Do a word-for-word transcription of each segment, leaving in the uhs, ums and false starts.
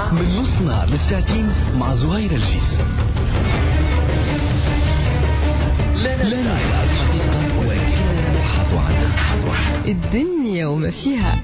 من نص نهار للساعتين مع زهير الجيس. لا نرى الحقيقة ولكننا نبحث عنها. الدنيا وما فيها.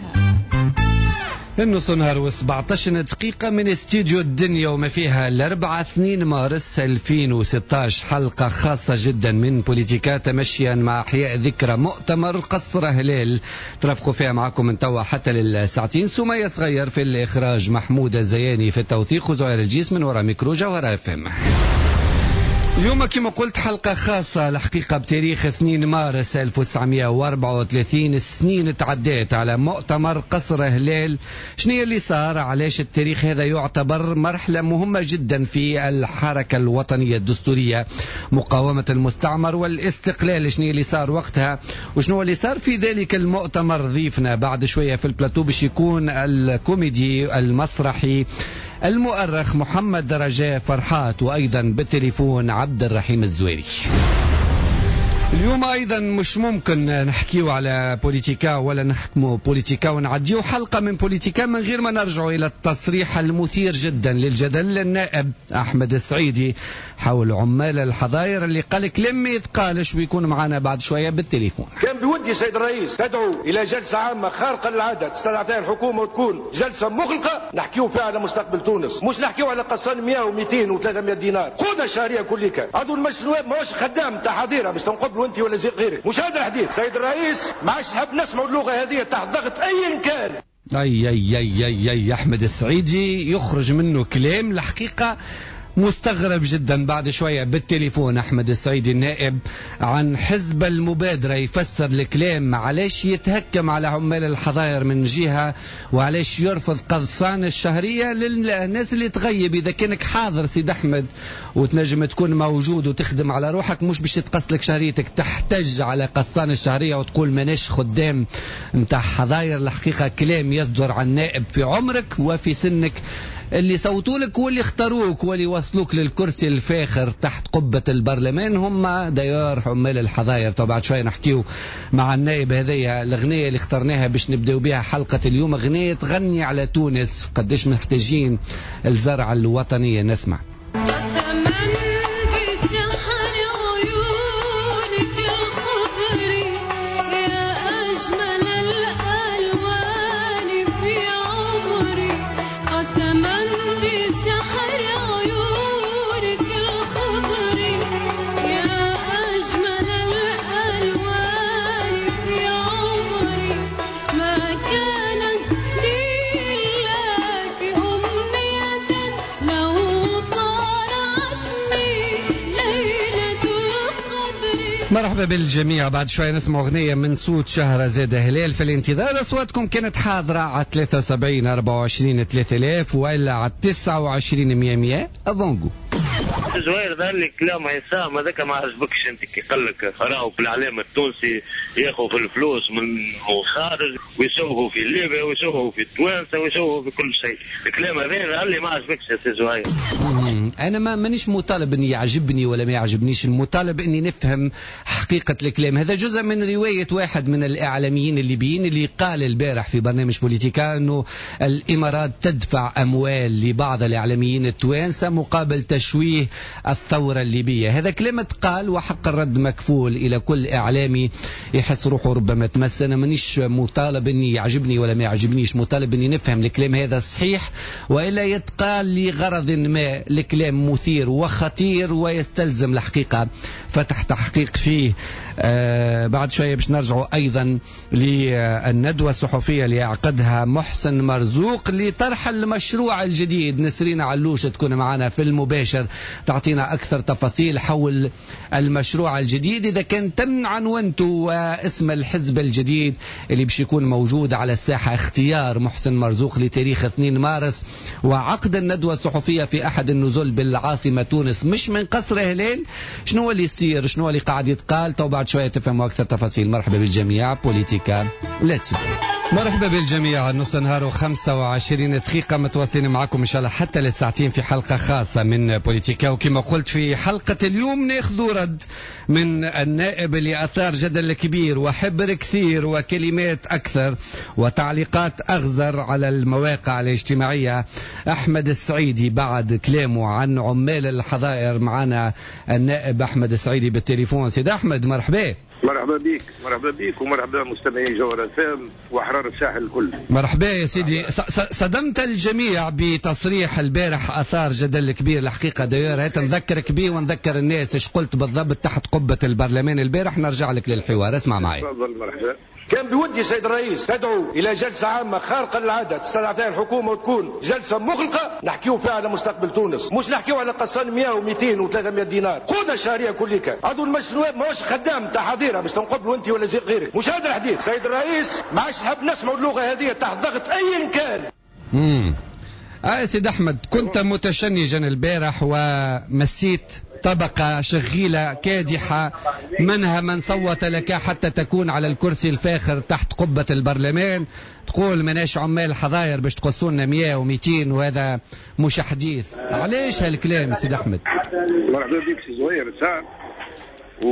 النص نهار وسبعطاش دقيقة من استديو الدنيا وما فيها الأربعة اثنين مارس ألفين وستطاش، حلقة خاصة جدا من بوليتيكا تمشيا مع أحياء ذكرى مؤتمر قصر هلال. ترافقوا فيها معكم من توا حتى للساعتين. سمية صغير في الإخراج، محمود الزياني في التوثيق، وزهير الجيس من وراء ميكرو جوهر اف ام. اليوم كما قلت حلقة خاصة الحقيقة بتاريخ اثنين مارس ألف وتسعمائة وأربعة وثلاثين. سنين تعديت على مؤتمر قصر هلال. شنو اللي صار؟ علاش التاريخ هذا يعتبر مرحلة مهمة جدا في الحركة الوطنية الدستورية، مقاومة المستعمر والاستقلال؟ شنو اللي صار وقتها وشنو اللي صار في ذلك المؤتمر؟ ضيفنا بعد شوية في البلاتو باش يكون الكوميدي المسرحي المؤرخ محمد رجاء فرحات، وأيضا بالتليفون عبد الرحيم الزويري. اليوم أيضا مش ممكن نحكيو على بوليتيكا ولا نحكمو بوليتيكا ونعديو حلقة من بوليتيكا من غير ما نرجعوا إلى التصريح المثير جدا للجدل للنائب أحمد السعيدي حول عمال الحظاير اللي قال كلام ما يتقالش، ويكون معنا بعد شوية بالتليفون. كان بودي سيد الرئيس تدعو إلى جلسة عامة خارقة للعادة تستدعى فيها الحكومة وتكون جلسة مغلقة نحكيو فيها على مستقبل تونس، مش نحكيو على قصان مئة ومئتين وثلاثمائة دينار قودة شهرية كلك. عضو المجلس النواب ماهوش خدام تاع حظيرة باش تنقبلوا انت ولا زي غيرك. مش هذا الحديث سيد الرئيس، ما عادش نحب نسمعوا اللغة هذه تحت ضغط ايا كان. اي اي اي اي اي احمد السعيدي يخرج منه كلام الحقيقة مستغرب جدا. بعد شوية بالتليفون أحمد السعيدي النائب عن حزب المبادرة يفسر الكلام، علاش يتهكم على عمال الحظاير من جهة وعلاش يرفض قرصان الشهرية للناس اللي تغيب. إذا كانك حاضر سيد أحمد وتنجم تكون موجود وتخدم على روحك، مش باش تقص لك شهريتك تحتج على قصان الشهرية وتقول ماناش خدام متاع حظاير. الحقيقة كلام يصدر عن نائب في عمرك وفي سنك، اللي صوتوا لك واللي اختاروك واللي وصلوك للكرسي الفاخر تحت قبة البرلمان هم ديار عمال الحظاير. طبعا بعد شوية نحكيو مع النائب هذيا. الأغنية اللي اخترناها باش نبدأ بها حلقة اليوم أغنية تغني على تونس، قديش محتاجين الزرعة الوطنية. نسمع. مرحبا بالجميع. بعد شوية نسمع أغنية من صوت شهرزاد هلال. في الانتظار أصواتكم كانت حاضرة على ثلاثة وسبعين أربعة وعشرين ثلاثة آلاف وإلا على تسعة وعشرين مية مية أفونجو. زهير ذا اللي كلام عصام هذاك ما عجبكش انت كي قال لك قراو في الاعلام التونسي ياخذوا في الفلوس من الخارج ويسوقوا في ليبيا ويسوقوا في التوانسه ويسوقوا في كل شيء. الكلام هذا اللي ما عجبكش يا سي زهير. انا ما مانيش مطالب اني يعجبني ولا ما يعجبنيش، المطالب اني نفهم حقيقه الكلام. هذا جزء من روايه واحد من الاعلاميين الليبيين اللي قال البارح في برنامج بوليتيكا انه الامارات تدفع اموال لبعض الاعلاميين التوانسه مقابل تشويه الثورة الليبية. هذا كلمة قال وحق الرد مكفول إلى كل إعلامي يحس روحه ربما تمس. أنا مانيش مطالب أني يعجبني ولا ما يعجبنيش، مطالب أني نفهم الكلام هذا صحيح وإلا يتقال لغرض ما. الكلام مثير وخطير ويستلزم الحقيقة فتح تحقيق فيه. آه بعد شوية باش نرجعوا أيضا للندوة الصحفية اللي يعقدها محسن مرزوق لطرح المشروع الجديد. نسرين علوش تكون معنا في المباشر تعطينا أكثر تفاصيل حول المشروع الجديد، إذا كان تم عنوانته واسم الحزب الجديد اللي باش يكون موجود على الساحة. اختيار محسن مرزوق لتاريخ اثنين مارس وعقد الندوة الصحفية في أحد النزل بالعاصمة تونس مش من قصر هلال. شنو اللي يصير؟ شنو اللي قاعد يتقال؟ تو بعد بعد شوية تفهموا أكثر تفاصيل. مرحبا بالجميع، بوليتيكا ليتس. مرحبا بالجميع. نص نهار وخمسة وعشرين دقيقة متواصلين معكم إن شاء الله حتى للساعتين في حلقة خاصة من بوليتيكا. وكما قلت في حلقة اليوم ناخذ رد من النائب اللي أثار جدل كبير وحبر كثير وكلمات أكثر وتعليقات أغزر على المواقع الاجتماعية، أحمد السعيدي، بعد كلامه عن عمال الحظائر. معنا النائب أحمد السعيدي بالتليفون. سيد أحمد مرحبا. مرحبا بك مرحبا بك ومرحبا مستمعين جوهر فام واحرار الساحل الكل. مرحبا يا سيدي. صدمت الجميع بتصريح البارح اثار جدل كبير الحقيقه. داير هات نذكرك به ونذكر الناس ايش قلت بالضبط تحت قبه البرلمان البارح. نرجع لك للحوار، اسمع معي. تفضل. مرحبا. كان بودي سيد الرئيس تدعو الى جلسه عامه خارقه للعاده تستدعى فيها الحكومه وتكون جلسه مغلقه نحكيو فيها على مستقبل تونس، مش نحكيو على قصان مئة ومئتين وثلاثمئة دينار. قوده شهريه كلك. عضو المجلس النواب ماهوش خدام تاع حظيره باش تنقبلوا انت ولا زي غيرك. مش هذا الحديث سيد الرئيس، ما عادش نحب نسمعوا اللغه هذه تحت ضغط ايا كان. امم اه سيد احمد، كنت متشنجا البارح ومسيت طبقة شغيلة كادحة، منها من صوت لك حتى تكون على الكرسي الفاخر تحت قبة البرلمان. تقول مناش عمال حظاير باش تقصونا مئة ومئتين وهذا مش حديث. علاش هالكلام سيد أحمد؟ مرحبا بك سي زهير سعد. و...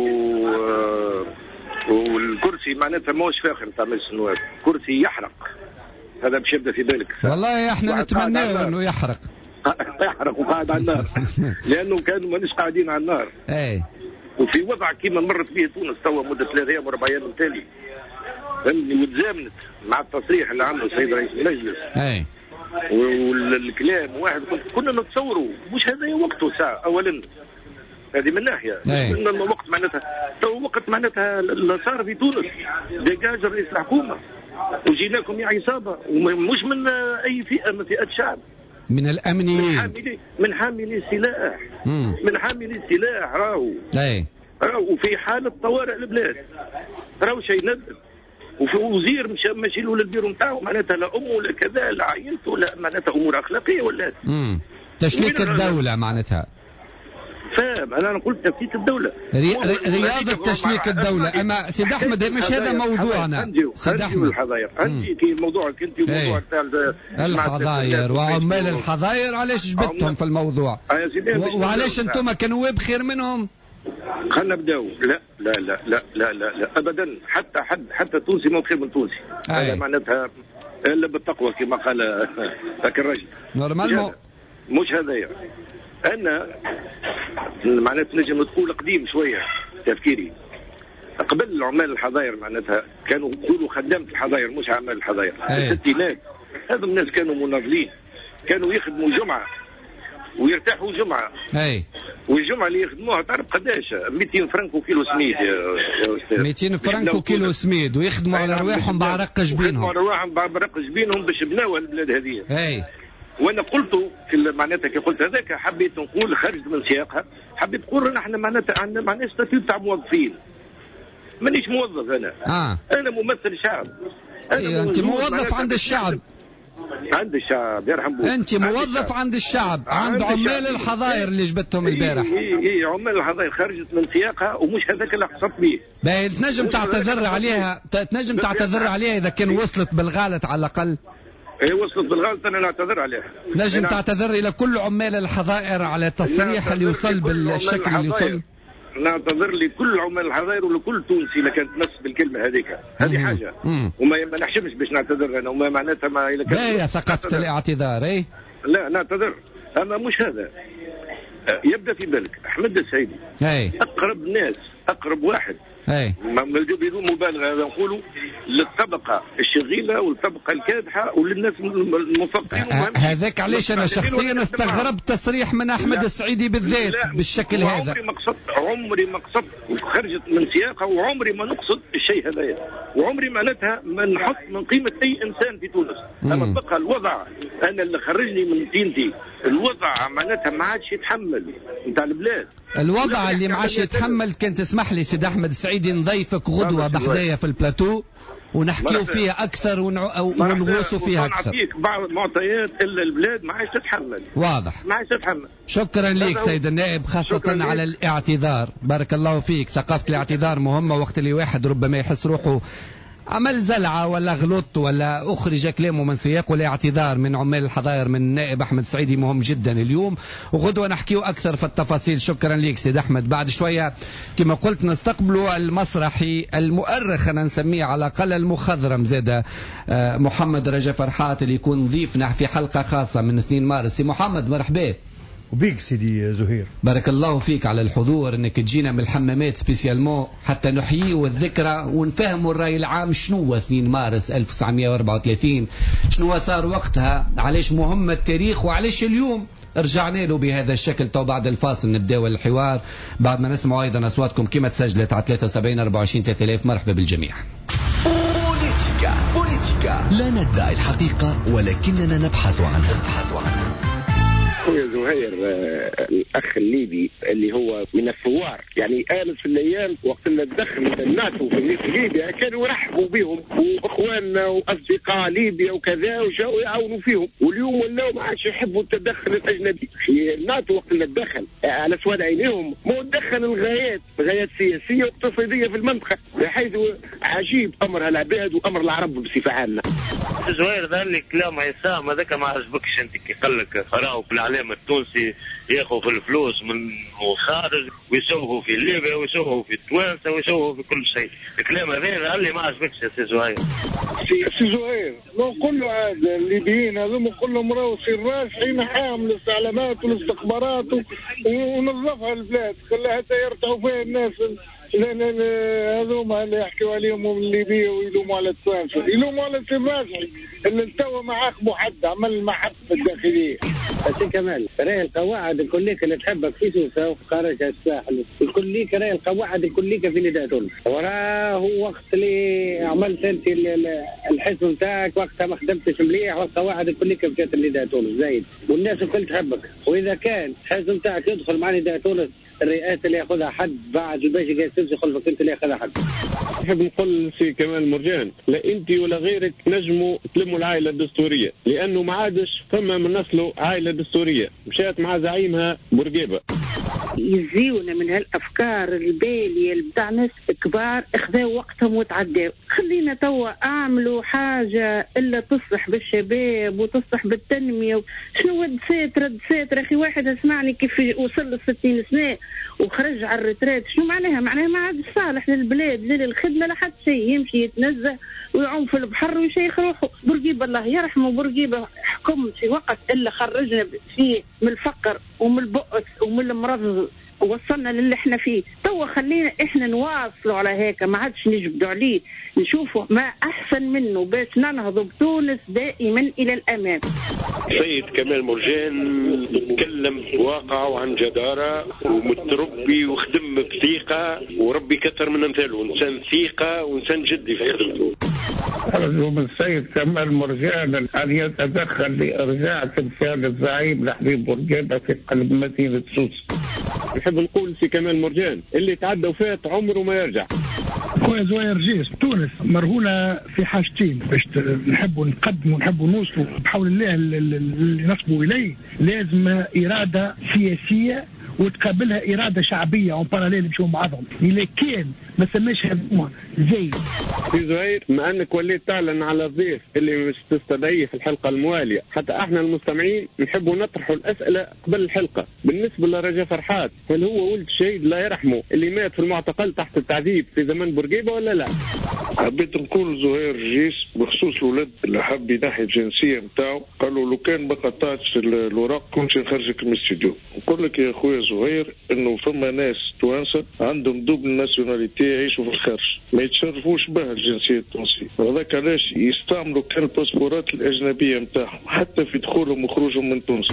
والكرسي معناتها ماهوش فاخر تاع مجلس النواب، كرسي يحرق. هذا باش يبدا في بالك. والله احنا نتمناه انه يحرق. يحرق وقاعد على النار لانه كانوا مانيش قاعدين على النار. اي وفي وضع كيما مرت به تونس توا مده ثلاث ايام واربع ايام تالي، فهمني، وتزامنت مع التصريح اللي عمله السيد رئيس المجلس. اي والكلام واحد كنا نتصوروا مش هذا وقته ساعه. اولا هذه من ناحيه ان وقت معناتها تو وقت معناتها اللي صار في تونس ديجاج رئيس الحكومه وجيناكم يا عصابه ومش من اي فئه من فئات الشعب، من الامنيين، من حاملي من حاملي السلاح مم. من حاملي السلاح. راهو اي راهو في حاله طوارئ البلاد، راهو شيء ندب. وفي وزير مشى ماشي له للبيرو نتاعو معناتها لا امه ولا كذا لا عائلته لا معناتها امور اخلاقيه ولا امم تشليك الدوله معناتها. فاهم انا قلت تفكيك الدوله ري... رياضه تشليك الدوله. اما سيد احمد مش هذا موضوعنا سيد احمد. الحظاير عندي كي موضوعك انت وموضوع تاع الحظاير وعمال الحظاير. علاش جبتهم في الموضوع و... وعلاش انتم كنواب خير منهم؟ خلنا نبداو. لا لا لا لا لا لا, لا. ابدا حتى حد حتى تونسي ما خير من تونسي. هذا معناتها الا بالتقوى كما قال ذاك الرجل. نورمالمون مش هذايا. انا معناتها نجم تقول قديم شويه تفكيري. قبل عمال الحظاير معناتها كانوا يقولوا خدامة الحظاير مش عمال الحظاير. الستينات هذو الناس كانوا مناضلين، كانوا يخدموا جمعه ويرتاحوا جمعه. اي والجمعه اللي يخدموها تعرف قداش؟ مئتين فرنك وكيلو سميد يا استاذ. مئتين فرنك وكيلو سميد ويخدموا على رواحهم بعرق جبينهم. يخدموا على رواحهم بعرق جبينهم باش بناوا البلاد هذه. اي وانا قلت في معناتها كي قلت هذاك حبيت نقول خرجت من سياقها، حبيت نقول نحن معناتها عندنا معناتها ستاتيوت تاع موظفين. مانيش موظف انا. اه انا ممثل شعب. أيوة انت موظف عند الشعب. عند الشعب يرحم بوك. انت موظف عند الشعب، عند عمال الحظاير اللي جبتهم البارح. اي اي عمال الحظاير خرجت من سياقها ومش هذاك اللي قصدت به. باهي تنجم تعتذر عليها، تنجم تعتذر عليها اذا كان وصلت بالغلط على الاقل. اي وصلت بالغلط انا نعتذر عليها. نجم تعتذر الى كل عمال الحظائر على التصريح اللي يوصل بالشكل اللي يوصل. نعتذر لكل عمال الحظائر ولكل تونسي اللي كانت تمس بالكلمه هذيك. هذه حاجه وما ما نحشمش باش نعتذر انا وما معناتها ما الا كان. لا يا ثقافه الاعتذار. اي لا نعتذر اما مش هذا. يبدا في بالك احمد السعيدي اي اقرب ناس اقرب واحد اي بدون مبالغه هذا نقولوا للطبقه الشغيله والطبقه الكادحه وللناس المثقفين. هذاك علاش انا شخصيا استغربت تصريح من احمد السعيدي بالذات بالشكل هذا. عمري ما قصدت عمري ما قصدت خرجت من سياقها وعمري ما نقصد الشيء هذا وعمري معناتها ما نحط من قيمه اي انسان في تونس. انا بقى الوضع انا اللي خرجني من دينتي الوضع معناتها ما عادش يتحمل نتاع البلاد. الوضع اللي ما عادش يتحمل. كان تسمح لي سيد احمد السعيدي نضيفك غدوه بحذايا في البلاتو ونحكيو فيها اكثر ونغوصوا فيها اكثر. نعطيك بعض المعطيات الا البلاد ما عادش تتحمل. واضح. ما عادش تتحمل. شكرا لك سيد النائب، خاصة على الاعتذار. بارك الله فيك. ثقافة الاعتذار مهمة وقت اللي واحد ربما يحس روحه عمل زلعة ولا غلط ولا أخرج كلامه من سياقه. الاعتذار من عمال الحظائر من النائب أحمد سعيدي مهم جدا اليوم، وغدوة نحكيه أكثر في التفاصيل. شكرا لك سيد أحمد. بعد شوية كما قلت نستقبلوا المسرحي المؤرخ أنا نسميه على الأقل المخضرم زاد محمد رجا فرحات اللي يكون ضيفنا في حلقة خاصة من اثنين مارس. محمد مرحبا وبيك سيدي زهير. بارك الله فيك على الحضور، انك تجينا من الحمامات سبيسيالمو حتى نحيي الذكرى ونفهموا الرأي العام شنو اثنين مارس ألف وتسعمائة وأربعة وثلاثين، شنو صار وقتها، علاش مهم التاريخ وعلاش اليوم رجعنا له بهذا الشكل. تو بعد الفاصل نبداو الحوار بعد ما نسمعوا ايضا اصواتكم كما تسجلت على ثلاثة وسبعين أربعة وعشرين ثلاثة آلاف. مرحبا بالجميع. بوليتيكا بوليتيكا لا ندعي الحقيقة ولكننا نبحث عنها. نبحث عنها. خويا زهير الاخ الليبي اللي هو من الثوار، يعني آلت في الايام وقت اللي تدخل الناتو في ليبيا كانوا يرحبوا بهم واخواننا واصدقاء ليبيا وكذا وجاوا يعاونوا فيهم، واليوم ولاو ما عادش يحبوا التدخل الاجنبي. الناتو وقت اللي تدخل على سواد عينيهم ما تدخل الغايات غايات سياسيه واقتصاديه في المنطقه، بحيث عجيب امر العباد وامر العرب بصفه عامه. زهير ذا اللي كلام عصام هذاك ما عجبكش انت كي قال لك قراو في الاعلام التونسي ياخذوا في الفلوس من الخارج ويسوقوا في ليبيا ويسوقوا في التوانسه ويسوقوا في كل شيء. الكلام هذا اللي ما عجبكش يا سي زهير. سي زهير نقول له هذا الليبيين هذوما كلهم راهو سي الراشحين حامل الاستعلامات والاستخبارات ونظفها البلاد خلاها حتى يرتعوا فيها الناس. لا لا لا هذوما اللي يحكوا عليهم من ليبيا ويلوموا على التوانسه، يلوموا على السراشحي اللي التوا ما عاقبوا حد، عمل المحبه الداخليه. سي كمال راهي القواعد الكلية اللي تحبك في سوسة وخارج الساحل الكلية، راهي القواعد الكلية في نداء تونس. وراه وقت اللي عملت انت الحزب نتاعك وقتها ما خدمتش مليح، والقواعد الكلية مشات لنداء تونس زايد والناس الكل تحبك. واذا كان الحزب نتاعك يدخل مع نداء تونس الرئاسة اللي ياخذها حد بعد الباشا قاعد تمشي خلفك انت اللي ياخذها حد. نحب نقول سي كمال مرجان لا انت ولا غيرك نجموا تلموا العائله الدستوريه، لانه ما عادش ثم من نسله عائله دستوريه مشات مع زعيمها بورقيبه. يزيونا من هالافكار الباليه بتاع ناس كبار اخذوا وقتهم وتعداو. خلينا توا اعملوا حاجه الا تصلح بالشباب وتصلح بالتنميه. شنو دسات رد سات اخي واحد اسمعني كيف وصل للستين سنه وخرج على الريتريت، شنو معناها؟ معناها ما عاد صالح للبلاد لا للخدمه لا حتى شيء، يمشي يتنزه ويعوم في البحر ويشيخ روحه. بورقيبه الله يرحمه بورقيبه حكم في وقت الا خرجنا فيه من الفقر ومن البؤس ومن المرض ووصلنا للي احنا فيه. توا خلينا احنا نواصلوا على هيك، ما عادش نجبدوا عليه، نشوفوا ما احسن منه باش ننهضوا بتونس دائما الى الامام. سيد كمال مرجان يتكلم بواقع وعن جدارة ومتربي وخدم بثقة وربي كثر من امثاله، انسان ثقة وانسان جدي في خدمته. أرجو من السيد كمال مرجان أن يتدخل لإرجاع تمثال الزعيم لحبيب بورقيبة في قلب مدينة سوسة. نحب نقول سي كمال مرجان اللي تعدى وفات عمره ما يرجع. خويا زهير جيس تونس مرهونة في حاجتين باش نحبوا نقدموا ونحبوا نوصلوا بحول الله اللي نصبوا إليه. لازم إرادة سياسية وتقابلها إرادة شعبية اون باراليل يمشوا مع بعضهم. إلا كان ما سماش هذوما زي سي زهير ما انك وليت تعلن على الضيف اللي مش تستدعيه في الحلقه المواليه، حتى احنا المستمعين نحبوا نطرحوا الاسئله قبل الحلقه. بالنسبه لرجا فرحات هل هو ولد شهيد لا يرحمه اللي مات في المعتقل تحت التعذيب في زمن بورقيبه ولا لا؟ حبيت نقول زهير جيس بخصوص الولد اللي حب ينحي الجنسيه نتاعو، قالوا لو كان ما قطعتش الوراق كنت نخرجك من الاستديو. نقول لك يا خويا زهير انه فما ناس توانسه عندهم دوبل ناسيوناليتي يعيشوا في الخارج ما يتشرفوش بها الجنسيه التونسيه، وهذاك علاش يستعملوا كان الباسبورات الاجنبيه نتاعهم حتى في دخولهم وخروجهم من تونس.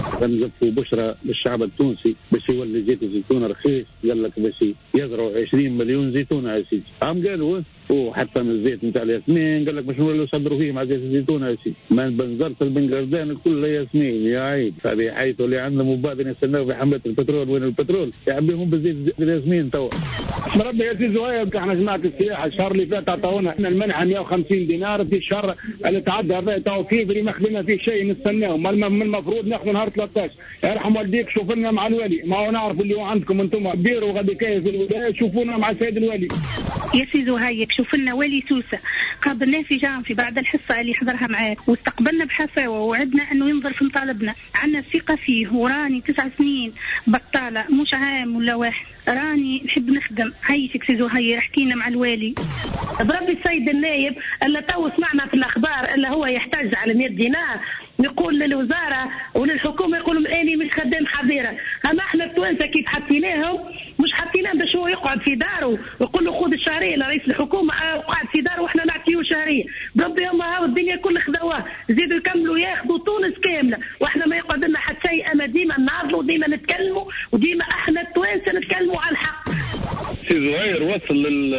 نزفوا بشرى للشعب التونسي باش يولي زيت الزيتون رخيص، قال لك باش يزرعوا عشرين مليون زيتون يا سيدي. عم قالوا وحتى من الزيت نتاع الياسمين قال لك باش نولوا يصدروا فيه مع زيت الزيتون يا سيدي. ما بنزرت البنجردان كلها ياسمين يا عيب، فبحيث اللي عندنا مبادئ يستناوا في حمله البترول وين البترول يعبيهم بزيت ياسمين توا. مربي يا سي زهير، احنا جماعه السياحه الشهر اللي فات عطاونا المنحه مئة وخمسين دينار في الشهر اللي تعدى هذا تو فيفري ما خدينا فيه شيء نستناهم، من المفروض ناخذ نهار ثلاثة عشر. يرحم والديك شوف لنا مع الوالي، ما هو نعرف اللي هو عندكم انتم كبير وغادي كاين في الولايه، شوفونا مع السيد الوالي. يا سي زهير شوف لنا والي سوسه قابلناه في جانفي بعد الحصه اللي حضرها معاك واستقبلنا بحفاوه ووعدنا انه ينظر في مطالبنا، عندنا الثقه فيه وراني تسع سنين بطاله مش عام ولا واحد، راني نحب نخدم. عيشك سي زهير احكينا مع الوالي. بربي السيد النايب الا تو سمعنا في الاخبار الا هو يحتاج على مئة دينار، يقول للوزاره وللحكومه يقولوا اني مش خدام حظيره، اما احنا التوانسه كيف حطيناهم مش حطيناه باش هو يقعد في داره ويقول له خذ الشهريه لرئيس الحكومه قاعد في داره واحنا نعطيه شهريه. بربي هم هاو الدنيا كل خذوها زيدوا يكملوا ياخذوا تونس كامله واحنا ما يقعد لنا حتى شيء، اما ديما نناضلوا وديما نتكلموا وديما احنا التوانسه نتكلموا على الحق. سي زهير وصل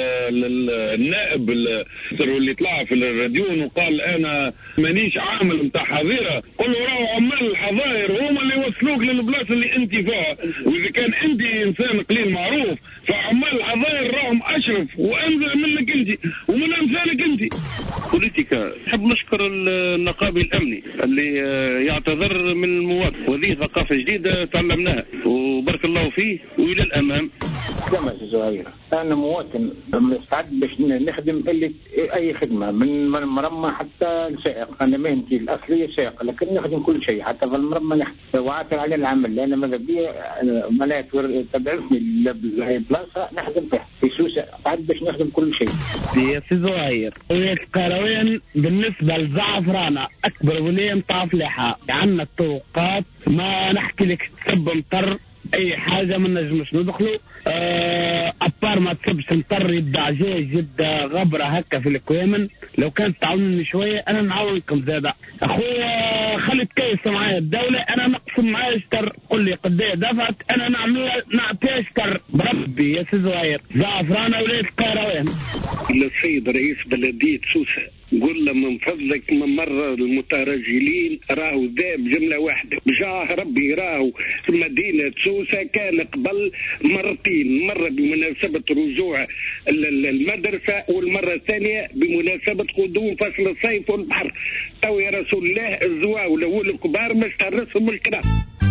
للنائب اللي طلع في الراديون وقال انا مانيش عامل نتاع حظيره، قل له راهو عمال الحظاير هما اللي يوصلوك للبلاصه اللي انت فيها، واذا كان انت انسان قليل معروف فعمال الحظاير راهم اشرف وانزل منك انت ومن امثالك انت. بوليتيكا نحب نشكر النقابي الامني اللي يعتذر من المواطن، وهذه ثقافه جديده تعلمناها وبارك الله فيه والى الامام. كما سي زهير انا مواطن مستعد باش نخدم اللي اي خدمه من مرمى حتى السائق، انا مهنتي الاصليه سائق لكن نخدم كل شيء حتى في المرمى نخدم وعاثر على العمل، لان ماذا بيا معناها تبعثني لهي بلاصه نخدم فيها في سوسه مستعد باش نخدم كل شيء. يا سي زهير ولاية القرويين بالنسبه لزعفرانه اكبر ولايه نتاع فلاحه، عندنا الطرقات ما نحكي لك تسب مطر اي حاجه ما نجمش ندخلوا أه ابار ما تسبش مطر يبدا عجاج يبدا غبره هكا في الكوامن. لو كانت تعاونني شويه انا نعاونكم زاده اخويا، خلي تكيس معايا الدوله انا نقسم معايا اشتر، قل لي قديه دفعت انا نعمل نعطيها اشتر بربي. يا سي زهير زعفرانه ولايه القرويين. السيد رئيس بلديه سوسه قول له من فضلك من مرة المترجلين راهو ذاب جملة واحدة بجاه ربي، راهو في مدينة سوسة كان قبل مرتين، مرة بمناسبة رجوع المدرسة والمرة الثانية بمناسبة قدوم فصل الصيف والبحر. تو يا رسول الله الزواولة والكبار مش ترسهم الكلام.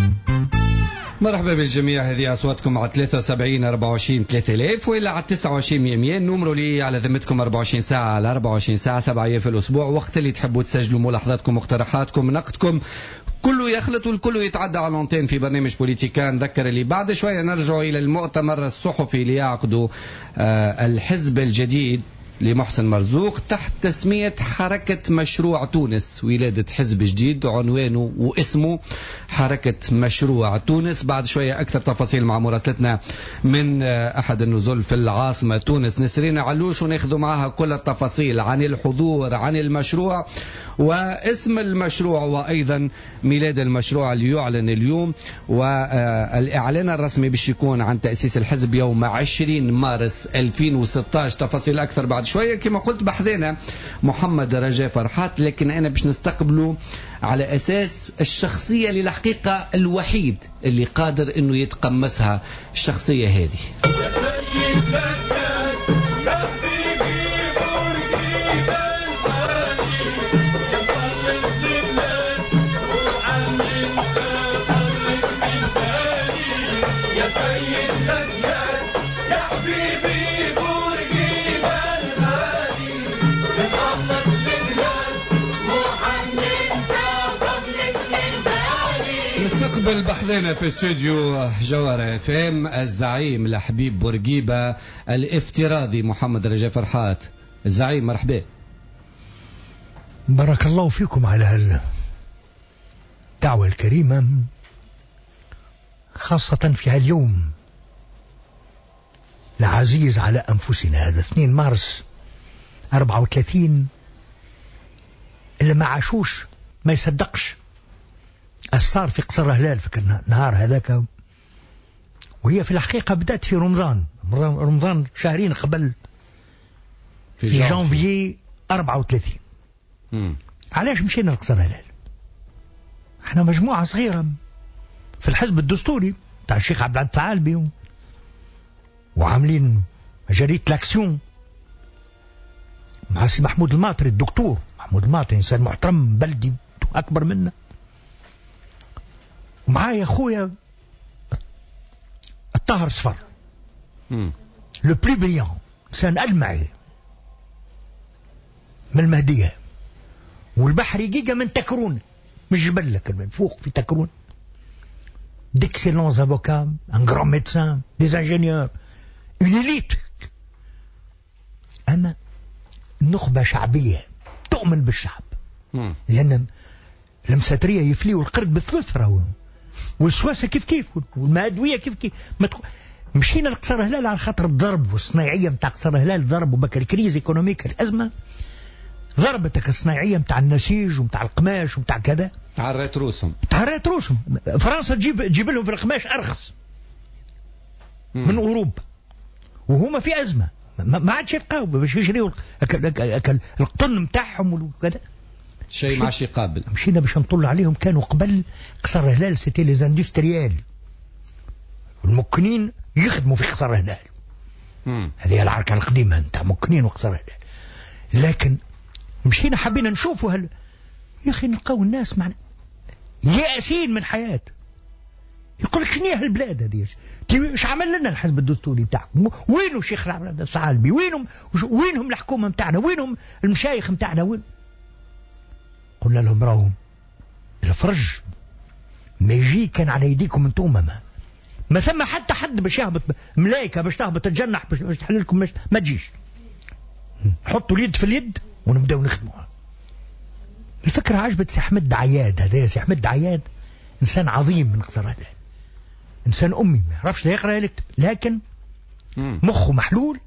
مرحبا بالجميع، هذه أصواتكم على ثلاثة وسبعين أربعة وعشرين ثلاثة آلاف وإلا على تسعة وعشرين مية مية. نمروا لي على ذمتكم أربعة وعشرين ساعة على أربعة وعشرين ساعة سبعة أيام في الأسبوع، وقت اللي تحبوا تسجلوا ملاحظاتكم مقترحاتكم نقدكم كله يخلط والكل يتعدى على الانتين في برنامج بوليتيكا. نذكر اللي بعد شوية نرجع إلى المؤتمر الصحفي ليعقدوا آه الحزب الجديد لمحسن مرزوق تحت تسمية حركة مشروع تونس، ولادة حزب جديد عنوانه واسمه حركة مشروع تونس. بعد شوية أكثر تفاصيل مع مراسلتنا من أحد النزل في العاصمة تونس نسرين علوش، وناخذ معها كل التفاصيل عن الحضور عن المشروع واسم المشروع وأيضا ميلاد المشروع اللي يعلن اليوم، والإعلان الرسمي باش يكون عن تأسيس الحزب يوم عشرين مارس ألفين وستة عشر. تفاصيل أكثر بعد شوية. كما قلت بحذنا محمد رجاء فرحات، لكن أنا باش نستقبله على أساس الشخصية اللي الحقيقة الوحيد اللي قادر إنه يتقمصها الشخصية هذه. نستقبل بحذنا في استوديو جوهرة اف ام الزعيم الحبيب بورقيبة الافتراضي محمد رجاء فرحات. الزعيم مرحبا. بارك الله فيكم على الدعوة الكريمة، خاصة في هاليوم العزيز على أنفسنا، هذا اثنين مارس أربعة وثلاثين اللي ما عاشوش ما يصدقش صار في قصر هلال في النهار هذاك، وهي في الحقيقة بدأت في رمضان رمضان شهرين قبل في, في جانفيي أربعة وثلاثين. مم. علاش مشينا لقصر هلال؟ احنا مجموعة صغيرة في الحزب الدستوري تاع الشيخ عبد العزيز الثعالبي، وعاملين جريدة لاكسيون مع سي محمود الماطري الدكتور محمود الماطري، إنسان محترم بلدي أكبر منا، ومعايا أخويا الطاهر صفر لو بلي بريان، إنسان ألمعي من المهدية، والبحري جيجا من تكرون، مش جبل لك من فوق في تكرون، d'excellents avocats, un grand médecin, des ingénieurs, une élite. أما نخبة شعبية تؤمن بالشعب، لأن المساترية يفليوا القرد بالثلث راهو، والسواسة كيف كيف، والمادوية كيف كيف. مشينا لقصر هلال على خاطر الضرب والصناعية متاع قصر هلال، ضرب وبك الكريز ايكونوميك الأزمة، ضربتك الصناعية متاع النسيج ومتاع القماش ومتاع كذا، تعريت روسهم تعريت روسهم. فرنسا تجيب تجيب لهم في القماش أرخص مم. من أوروبا، وهما في أزمة ما عادش يلقاو باش يشريوا القطن متاعهم وكذا، شيء ما عادش يقابل. مشينا باش نطل عليهم، كانوا قبل قصر هلال سيتي لي زاندستريال، المكنين يخدموا في قصر هلال، هذه العركة القديمة نتاع مكنين وقصر هلال. لكن مشينا حبينا نشوفوا هل يا أخي نلقاو الناس معنا يائسين من الحياة، يقول لك شنو هالبلاد هذه، ايش عمل لنا الحزب الدستوري بتاعكم، وينه الشيخ الثعالبي، وينهم وينهم الحكومة بتاعنا، وينهم المشايخ بتاعنا، وين؟ قلنا لهم راهم الفرج ما يجي كان على يديكم انتم، ما ما ثم حتى حد باش يهبط ملايكة باش تهبط تتجنح باش تحل لكم، ما تجيش، حطوا اليد في اليد ونبداو نخدموها. الفكرة عجبت سي أحمد عياد، هذا سي أحمد عياد إنسان عظيم من قصر هلال، إنسان أمي ما يعرفش لا يقرأ يكتب، لكن مخه محلول.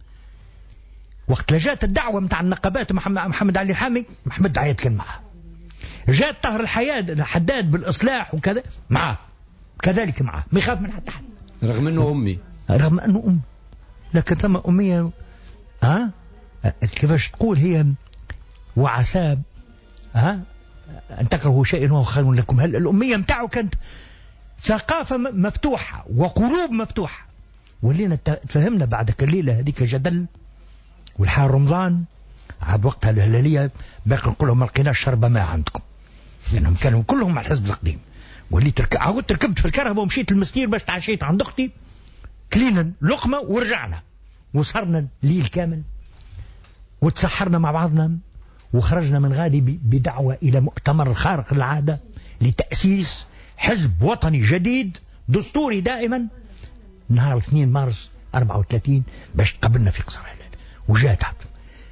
وقت جاءت الدعوة متاع النقابات محمد علي الحامي، محمد عياد كان معه، جاءت طاهر الحياد الحداد بالإصلاح وكذا معه، كذلك معه، ما يخاف من حتى حد، رغم أنه أمي رغم أنه أم، لكن ثم أمية ها كيفاش تقول هي وعسى ها أن تكرهوا شيئا وهو خير لكم. هل الأمية متاعه كانت ثقافة مفتوحة وقلوب مفتوحة، ولينا تفهمنا بعد الليلة هذيك جدل والحار رمضان عاد وقتها الهلالية باقي نقول لهم ما لقيناش شربة ماء عندكم، لأنهم كانوا كلهم مع الحزب القديم. وليت ترك... عاودت ركبت في الكرهبة ومشيت المستير باش تعشيت عند أختي، كلينا لقمة ورجعنا وصرنا ليل كامل وتسحرنا مع بعضنا، وخرجنا من غادي بدعوة إلى مؤتمر خارق للعادة لتأسيس حزب وطني جديد دستوري دائما نهار اثنين مارس أربعة وثلاثين باش تقبلنا في قصر هلال. وجات عبد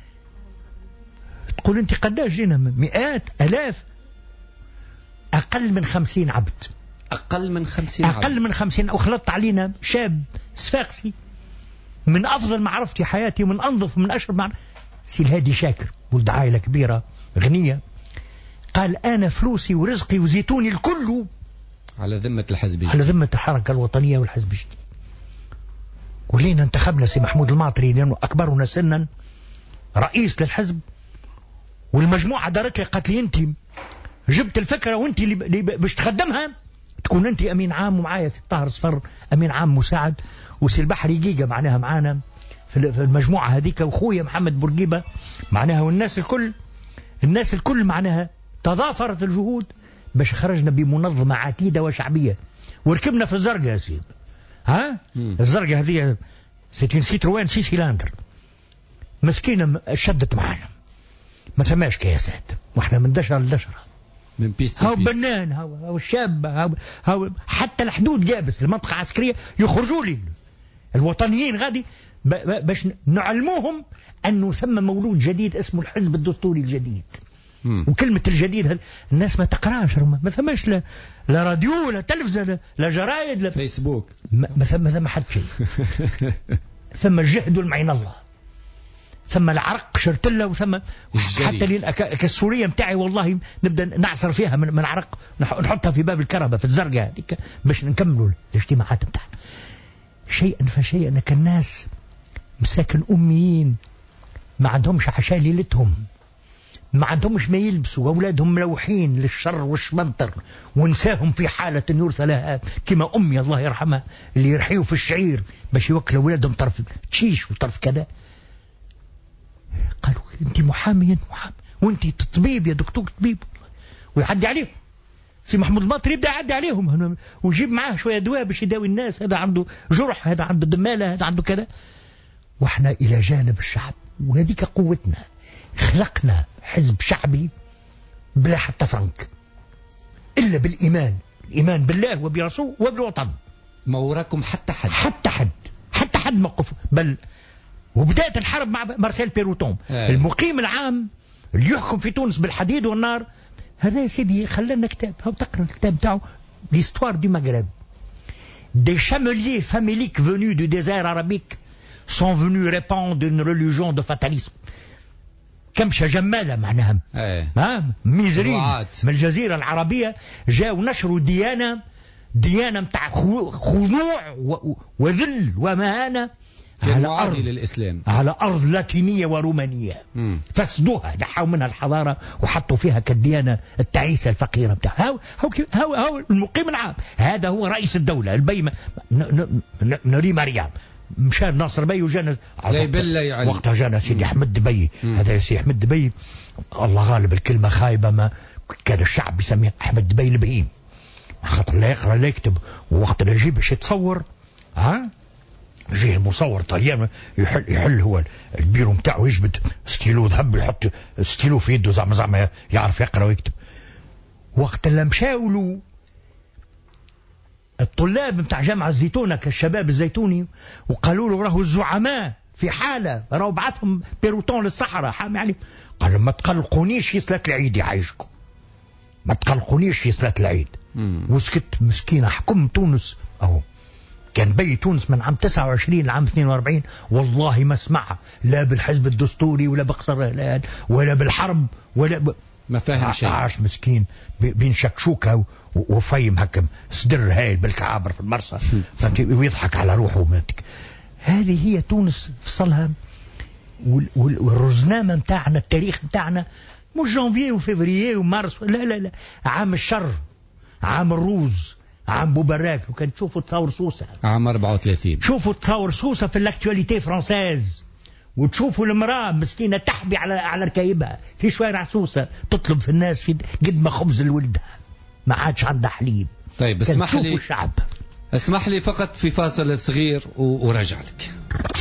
تقول انت قداش جينا؟ مئات ألاف، أقل من خمسين عبد، أقل من خمسين عبد. أقل من خمسين. وخلطت علينا شاب صفاقسي من أفضل معرفتي حياتي ومن أنظف من أشرب مع سي الهادي شاكر، ولد عائلة كبيرة غنية، قال أنا فلوسي ورزقي وزيتوني الكل على ذمة الحزب، على ذمة الحركة الوطنية والحزب الجديد. ولينا انتخبنا سي محمود الماطري لأنه أكبرنا سنا رئيس للحزب، والمجموعة دارت لي قالت لي أنت جبت الفكرة وأنت اللي باش تخدمها تكون أنت أمين عام، ومعايا سي طاهر صفر أمين عام مساعد، وسي البحري جيجا معناها معانا في المجموعة هذيك، وخويا محمد بورقيبة معناها، والناس الكل الناس الكل معناها تضافرت الجهود باش خرجنا بمنظمة عتيدة وشعبية. وركبنا في الزرقاء يا سيد، ها الزرقاء هذه سيتين سيتروين سي سيلاندر مسكينة شدت معانا، ما ثماش كياسات، واحنا من دشرة لدشرة، من بيست هاو بنان هاو هاو الشاب هاو, هاو حتى الحدود جابس المنطقة عسكرية يخرجوا لي الوطنيين غادي باش نعلموهم أنه ثم مولود جديد اسمه الحزب الدستوري الجديد. مم. وكلمة الجديد الناس ما تقراش، ما ثماش لا, لا راديو لا تلفزة لا جرايد لا فيسبوك، ما ثم ثم حد شيء. ثم الجهد والمعين الله، ثم العرق شرتله، وثم حتى لين كالسورية متاعي والله نبدأ نعصر فيها من, من عرق نحطها في باب الكربة في الزرقاء هذيك باش نكملوا الاجتماعات بتاعنا. شيئا فشيئا كالناس مساكن أميين ما عندهمش عشاء ليلتهم، ما عندهمش ما يلبسوا، أولادهم ملوحين للشر والشمنطر، ونساهم في حالة يرسل كما أمي الله يرحمها اللي يرحيوا في الشعير باش يوكلوا أولادهم طرف تشيش وطرف كذا. قالوا أنت محامي، أنت محامي، وأنت طبيب يا دكتور طبيب، ويعدي عليهم سي محمود الماطري يبدأ يعدي عليهم ويجيب معاه شوية دواء باش يداوي الناس، هذا عنده جرح، هذا عنده دمالة، هذا عنده كذا. وإحنا إلى جانب الشعب، وهذيك قوتنا، خلقنا حزب شعبي بلا حتى فرنك إلا بالإيمان، الإيمان بالله وبرسوله وبالوطن. ما وراكم حتى حد حتى حد حتى حد موقف. بل وبدأت الحرب مع مارسيل بيروتون آه. المقيم العام اللي يحكم في تونس بالحديد والنار. هذا يا سيدي خلنا كتاب، هاو تقرأ الكتاب تاعه l'histoire du Maghreb. Des chameliers faméliques venus du désert arabique sont venus répandre une religion de fatalisme. كمشة جمالة معناها ايه. ها ميزرين من الجزيرة العربية جاءوا نشروا ديانة ديانة متاع خضوع وذل ومهانة على أرض للإسلام، على أرض لاتينية ورومانية. مم. فسدوها، نحوا منها الحضارة وحطوا فيها كالديانة التعيسة الفقيرة بتاعها. هاو, هاو, هاو المقيم العام، هذا هو رئيس الدولة البي نري مريم. مشان ناصر بي وجانا يعني. وقتها جانا سيدي أحمد دبي، هذا يا سيدي أحمد دبي الله غالب الكلمة خايبة، ما كان الشعب يسميه أحمد دبي البهيم، خاطر لا يقرأ لا يكتب. ووقت اللي يجي باش يتصور ها جيه المصور طليان يحل, يحل هو البيرو متاعه يجبد ستيلو ذهب يحط ستيلو في يده زعما زعما يعرف يقرأ ويكتب. وقت اللي مشاولوا الطلاب متاع جامعة الزيتونة كالشباب الزيتوني وقالوا له راهو الزعماء في حالة، راهو بعثهم بيروتون للصحراء يعني، قال ما تقلقونيش في صلاة العيد يعيشكم، ما تقلقونيش في صلاة العيد. وسكت مسكينة حكم تونس اهو كان بي تونس من عام تسعة وعشرين لعام اثنين وأربعين والله ما سمعها لا بالحزب الدستوري ولا بقصر الهلال ولا بالحرب ولا ب... ما فاهم شيء. عاش مسكين بين شكشوكة وفيم هكم صدر هايل بالكعابر في المرسى ويضحك على روحه وماتك. هذه هي تونس فصلها. والرزنامة متاعنا التاريخ متاعنا مش جانفيه وفيفرييه ومارس، لا لا لا، عام الشر، عام الروز، عام بوبراك. وكان تشوفوا تصور سوسة عام أربعة وثلاثين، تشوفوا تصور سوسة في الاكتواليتي فرانسيز، وتشوفوا المرأة مسكينة تحبي على على ركايبها في شوارع سوسة تطلب في الناس في قد ما خبز لولدها، ما عادش عندها حليب. طيب اسمح لي الشعب. اسمح لي فقط في فاصل صغير ورجع لك.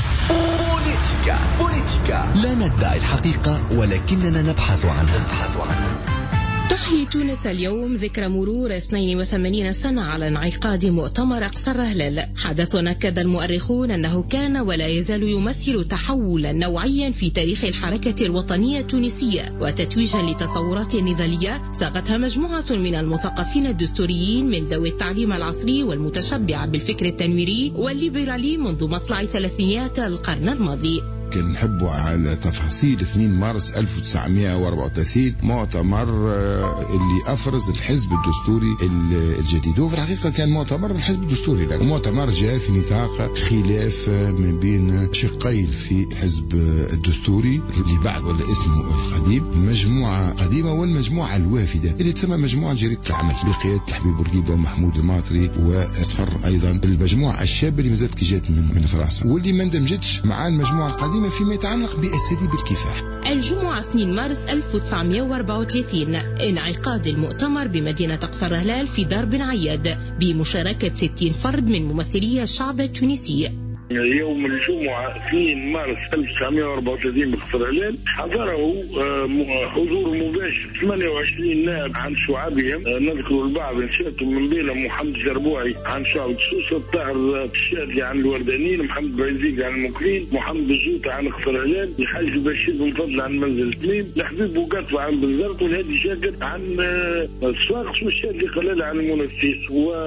بوليتيكا بوليتيكا لا ندعي الحقيقة ولكننا نبحث عنها نبحث عنها. تحيي تونس اليوم ذكرى مرور اثنين وثمانين سنة على انعقاد مؤتمر أقصر هلال. حدث أكد المؤرخون أنه كان ولا يزال يمثل تحولا نوعيا في تاريخ الحركة الوطنية التونسية وتتويجا لتصورات نضالية صاغتها مجموعة من المثقفين الدستوريين من ذوي التعليم العصري والمتشبع بالفكر التنويري والليبرالي منذ مطلع ثلاثينيات القرن الماضي. كان نحبوا على تفاصيل اثنين مارس ألف وتسعمائة وأربعة وثلاثين مؤتمر اللي أفرز الحزب الدستوري الجديد. وفي الحقيقة كان مؤتمر الحزب الدستوري، المؤتمر جاء في نطاق خلاف من بين شقين في حزب الدستوري اللي بعد ولا اسمه القديم، مجموعة قديمة والمجموعة الوافدة اللي تسمى مجموعة جريدة العمل بقيادة حبيب بورقيبة ومحمود الماطري وأصفر أيضا المجموعة الشابة اللي مازالت كي جات من, من فرنسا واللي ما اندمجتش مع المجموعة القديمة فيما يتعلق بأساليب الكفاح. الجمعة اثنين مارس ألف وتسعمائة وأربعة وثلاثين انعقاد المؤتمر بمدينة أقصر هلال في دار بن عياد بمشاركة ستين فرد من ممثلي الشعب التونسي. يوم الجمعة اثنين مارس ألف وتسعمائة وأربعة وثلاثين بقصر هلال حضره حضور مباشر ثمانية وعشرين نائب عن شعبهم. نذكر البعض نشاتهم من بينهم محمد الجربوعي عن شعب سوسة، طاهر الشادلي عن الوردانيين، محمد بعزيز عن المقرين، محمد الجوطة عن قصر هلال، الحاج بشير بن فضل عن منزل تميم، الحبيب بوقطفة عن بنزرت، والهادي شاكر عن صفاقس، والشادلي قلال عن المنسيس.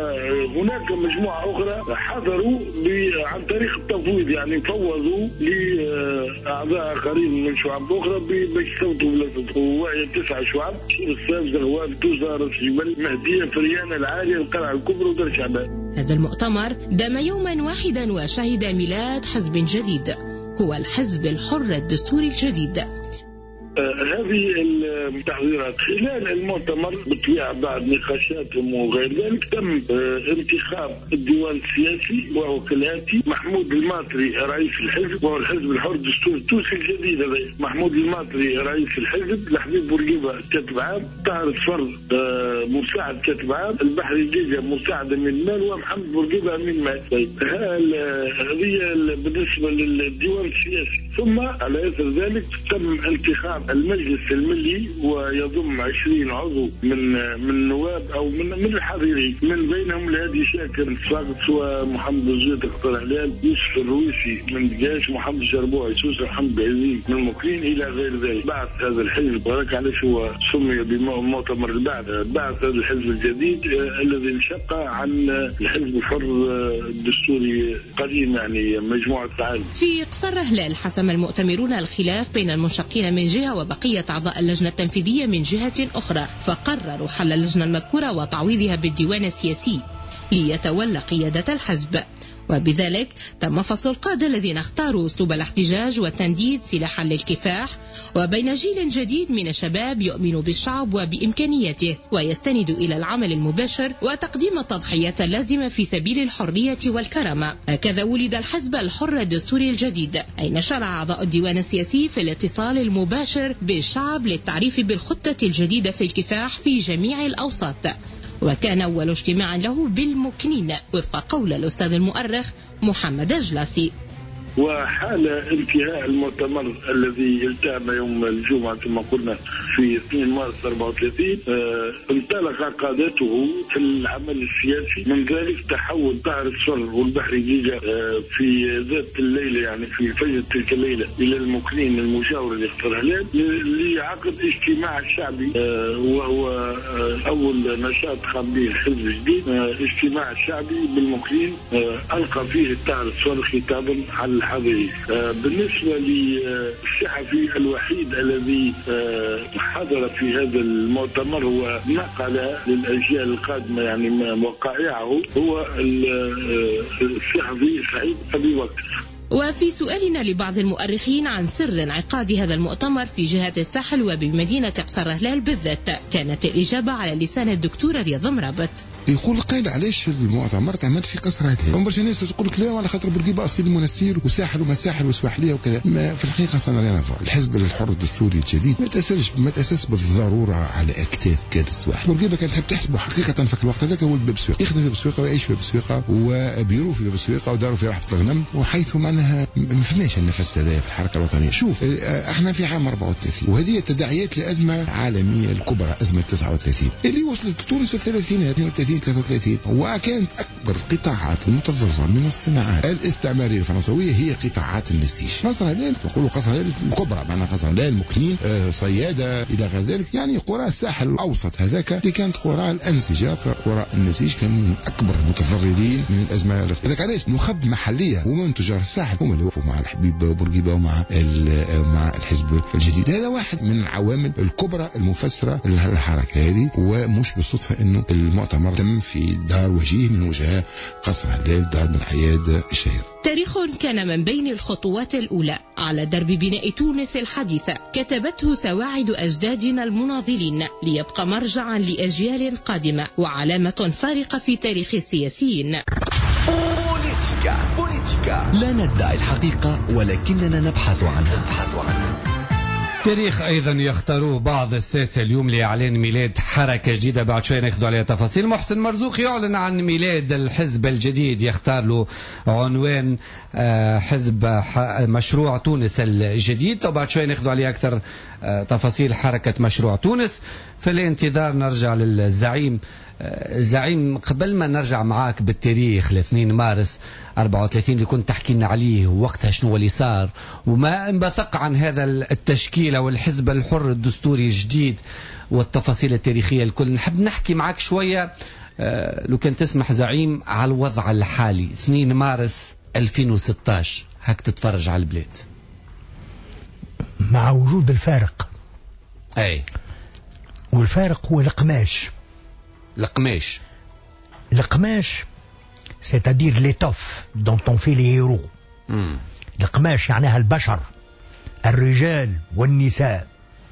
وهناك مجموعة أخرى حضروا عن طريق التفويض، يعني فوضوا لأعضاء آخرين من شعب أخرى باش يصوتوا بلاصتهم. وهي تسع شعب: الساف، زغوان، توزة، راس جبل، مهدية، فريانة، العالية، القلعة الكبرى، ودار شعبان. هذا المؤتمر دام يوما واحدا وشهد ميلاد حزب جديد، هو الحزب الحر الدستوري الجديد. هذه التحذيرات خلال المؤتمر بالطبيعة بعد نقاشاتهم وغير ذلك تم انتخاب الديوان السياسي وهو كالآتي: محمود الماطري رئيس الحزب وهو الحزب الحر الدستوري التونسي الجديد. هذا محمود الماطري رئيس الحزب، لحبيب بورقيبة كاتب عام، طاهر الفر مساعد كاتب عام، البحري جيجا مساعد امين المال، ومحمد بورقيبة امين المال. طيب هذه بالنسبة للديوان السياسي. ثم على اثر ذلك تم انتخاب المجلس الملي ويضم عشرين عضو من من النواب او من من الحريري، من بينهم الهادي شاكر صاقط ومحمد الزيد اختار هلال، يوسف الرويسي من دجاج، محمد الشربوعي، سوسه محمد عزيز من المقرين الى غير ذلك. بعث هذا الحزب، وذلك علاش هو سمي بمؤتمر البعث، بعث هذا الحزب الجديد الذي انشق عن الحزب الحر الدستوري قديم، يعني مجموعه تعالي. في قصر هلال حسم المؤتمرون الخلاف بين المنشقين من جهه وبقيه اعضاء اللجنه التنفيذيه من جهه اخرى، فقرروا حل اللجنه المذكوره وتعويضها بالديوان السياسي ليتولى قياده الحزب. وبذلك تم فصل القادة الذين اختاروا أسلوب الاحتجاج والتنديد سلاحا للكفاح، وبين جيل جديد من الشباب يؤمن بالشعب وبإمكانياته ويستند إلى العمل المباشر وتقديم التضحيات اللازمة في سبيل الحرية والكرامة. هكذا ولد الحزب الحر الدستوري الجديد، أين شرع أعضاء الديوان السياسي في الاتصال المباشر بالشعب للتعريف بالخطة الجديدة في الكفاح في جميع الأوساط. وكان أول اجتماع له بالمكنين وفق قول الأستاذ المؤرخ محمد الجلاسي. وحال انتهاء المؤتمر الذي التهم يوم الجمعة كما قلنا في اثنين مارس أربعة وثلاثين، آه انطلق قادته في العمل السياسي. من ذلك تحول طاهر الفر والبحري جيجا آه في ذات الليلة، يعني في فجر تلك الليلة، إلى المكنين المجاورة لاختار هلال لعقد اجتماع شعبي، آه وهو آه أول نشاط قام به الحزب الجديد، آه اجتماع شعبي بالمكنين آه ألقى فيه طاهر الفر خطابا على الحضري. آه بالنسبة للصحفي الوحيد الذي آه حضر في هذا المؤتمر ونقل للأجيال القادمة يعني وقائعه، هو الصحفي سعيد أبي بكر. وفي سؤالنا لبعض المؤرخين عن سر انعقاد هذا المؤتمر في جهة الساحل وبمدينة قصر هلال بالذات، كانت الإجابة على لسان الدكتور رياض مرابط. يقول قيل علاش المؤتمر تعمل في قصر هلال؟ برشا ناس تقول لك لا، على خاطر بورقيبة أصيل المنستير وساحل ومساحل وسواحلية وكذا. ما في الحقيقة صار لنا فوق. الحزب الحر الدستوري الجديد ما تأسسش ما تأسس بالضرورة على أكتاف كاد السواحل. بورقيبة كانت تحب تحسبه حقيقة في الوقت هذاك هو الباب سويقة، يخدم في باب سويقة ويعيش في باب سويقة وبيرو في باب سويقة وداروا في راحة الغنم، وحيث معنا ما فماش النفس هذا في الحركه الوطنيه. شوف احنا في عام أربعة وثلاثين وهذه تداعيات لازمه عالميه الكبرى، ازمه تسعة وثلاثين اللي وصلت تونس في الثلاثينات اثنين وثلاثين ثلاثة وثلاثين، وكانت اكبر قطاعات المتضرره من الصناعات الاستعماريه الفرنسويه هي قطاعات النسيج. قصر هلال نقولوا قصر هلال الكبرى، معنا قصر هلال، مكنين، آه صياده الى غير ذلك، يعني قرى الساحل الاوسط هذاك اللي كانت قرى الانسجه. فقرى النسيج كانوا من اكبر المتضررين من الازمه. هذاك علاش نخب محليه ومن تجار الساحل هم اللي وقفوا مع الحبيب بورقيبة ومع مع الحزب الجديد. هذا واحد من العوامل الكبرى المفسرة للحركة هذه، ومش بالصدفة انه المؤتمر تم في دار وجيه من وجهاء قصر هلال، دار بن عياد الشهير. تاريخ كان من بين الخطوات الأولى على درب بناء تونس الحديثة، كتبته سواعد أجدادنا المناضلين ليبقى مرجعا لأجيال قادمة وعلامة فارقة في تاريخ السياسيين. بوليتيكا بوليتيكا، لا ندعي الحقيقة ولكننا نبحث عنها. نبحث عنها. تاريخ أيضا يختاروه بعض الساسة اليوم لإعلان ميلاد حركة جديدة، بعد شوي ناخذوا عليها تفاصيل. محسن مرزوق يعلن عن ميلاد الحزب الجديد، يختار له عنوان حزب مشروع تونس الجديد، وبعد شوي ناخذوا عليها أكثر تفاصيل حركة مشروع تونس. في الانتظار نرجع للزعيم. زعيم، قبل ما نرجع معاك بالتاريخ ل اثنين مارس أربعة وثلاثين اللي كنت تحكي لنا عليه ووقتها شنو اللي صار وما انبثق عن هذا التشكيلة والحزب الحر الدستوري الجديد والتفاصيل التاريخية الكل، نحب نحكي معك شوية لو كان تسمح زعيم على الوضع الحالي اثنين مارس ألفين وستة عشر، هك تتفرج على البلاد مع وجود الفارق. اي، والفارق هو القماش. القماش القماش c'est-à-dire l'étoffe dont on fait les héros. القماش يعنيها البشر، الرجال والنساء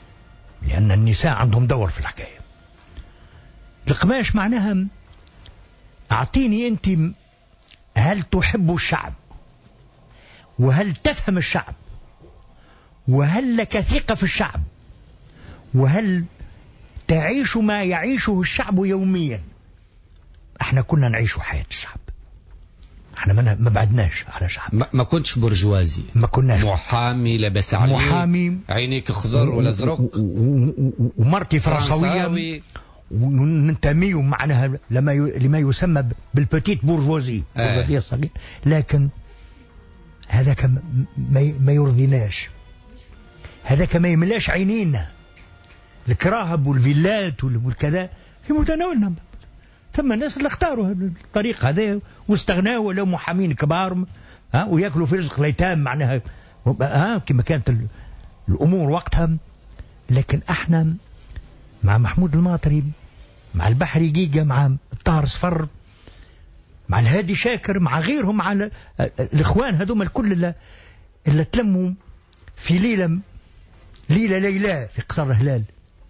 لأن النساء عندهم دور في الحكاية. القماش معناها أعطيني أنت، هل تحب الشعب؟ وهل تفهم الشعب؟ وهل لك ثقة في الشعب؟ وهل تعيش ما يعيشه الشعب يوميا؟ احنا كنا نعيش حياة الشعب، احنا ما بعدناش على شعب. ما, ما كنتش برجوازي، ما كناش محامي لاباس عليك، محامي عينيك خضر ولا زرق، ومرتي فرنسوية، وننتمي معناها لما لما يسمى بالبتيت بورجوازي، بورجوازية الصغيرة. لكن هذاك ما يرضيناش، هذاك ما يملاش عينينا. الكراهب والفيلات والكذا في متناولنا. ثم الناس اللي اختاروا الطريق هذا واستغناوا ولا محامين كبار، ها، وياكلوا في رزق الأيتام معناها، ها، كما كانت الأمور وقتها. لكن احنا مع محمود الماطري، مع البحري جيجا، مع الطاهر صفر، مع الهادي شاكر، مع غيرهم، مع الإخوان هذوما الكل اللي, اللي تلموا في ليلة ليلة ليلة في قصر هلال،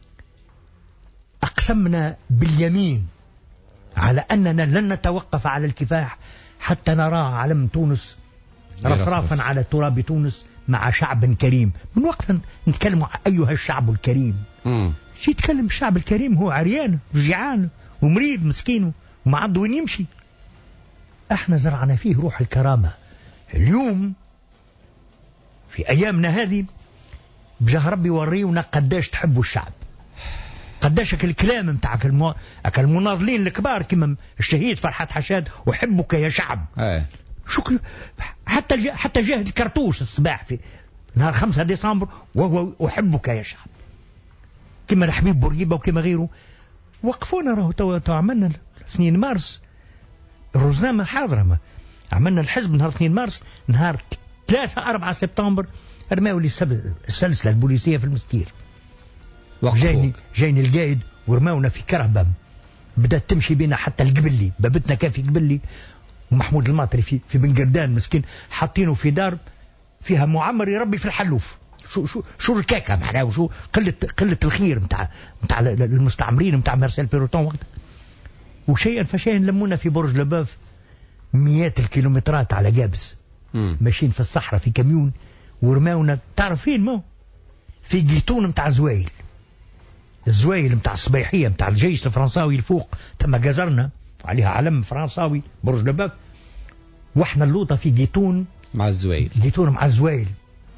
أقسمنا باليمين على أننا لن نتوقف على الكفاح حتى نرى علم تونس رفرافا على تراب تونس مع شعب كريم. من وقت نتكلم أيها الشعب الكريم، شي يتكلم الشعب الكريم هو عريان وجيعان ومريض مسكين وما عنده وين يمشي. احنا زرعنا فيه روح الكرامة. اليوم في أيامنا هذه بجاه ربي وريونا قداش تحبوا الشعب، قداش الكلام متاعك المو... المناضلين الكبار كما الشهيد فرحات حشاد وحبك يا شعب. أيه. شكرا. حتى الج... حتى جاهد الكرتوش الصباح في نهار خمسة ديسمبر وهو أحبك يا شعب، كما الحبيب بورقيبة وكما غيره. وقفونا راهو تو تو عملنا سنين مارس الرزنامة حاضرة، ما عملنا الحزب نهار اثنين مارس، نهار ثلاثة أربعة سبتمبر رماوا لي السلسلة البوليسية في المستير. جايني جايني القايد ورماونا في كرهبة، بدأت تمشي بينا حتى القبلي، بابتنا كان في قبلي، ومحمود الماطري في في بن قردان مسكين حاطينه في دار فيها معمر يربي في الحلوف. شو شو شو الكاكا معناه، وشو قلة قلة الخير متاع متاع المستعمرين متاع مارسيل بيروتون وقتها. وشيئا فشيئا لمونا في برج لباف مئات الكيلومترات على جابس، ماشيين في الصحراء في كميون، ورماونا تعرفين ما في جيتون متاع زوايل، الزوايل متاع الصبيحية متاع الجيش الفرنساوي الفوق، تم جزرنا عليها علم فرنساوي برج لباف، واحنا اللوطة في جيتون مع الزوايل، جيتون مع الزوايل.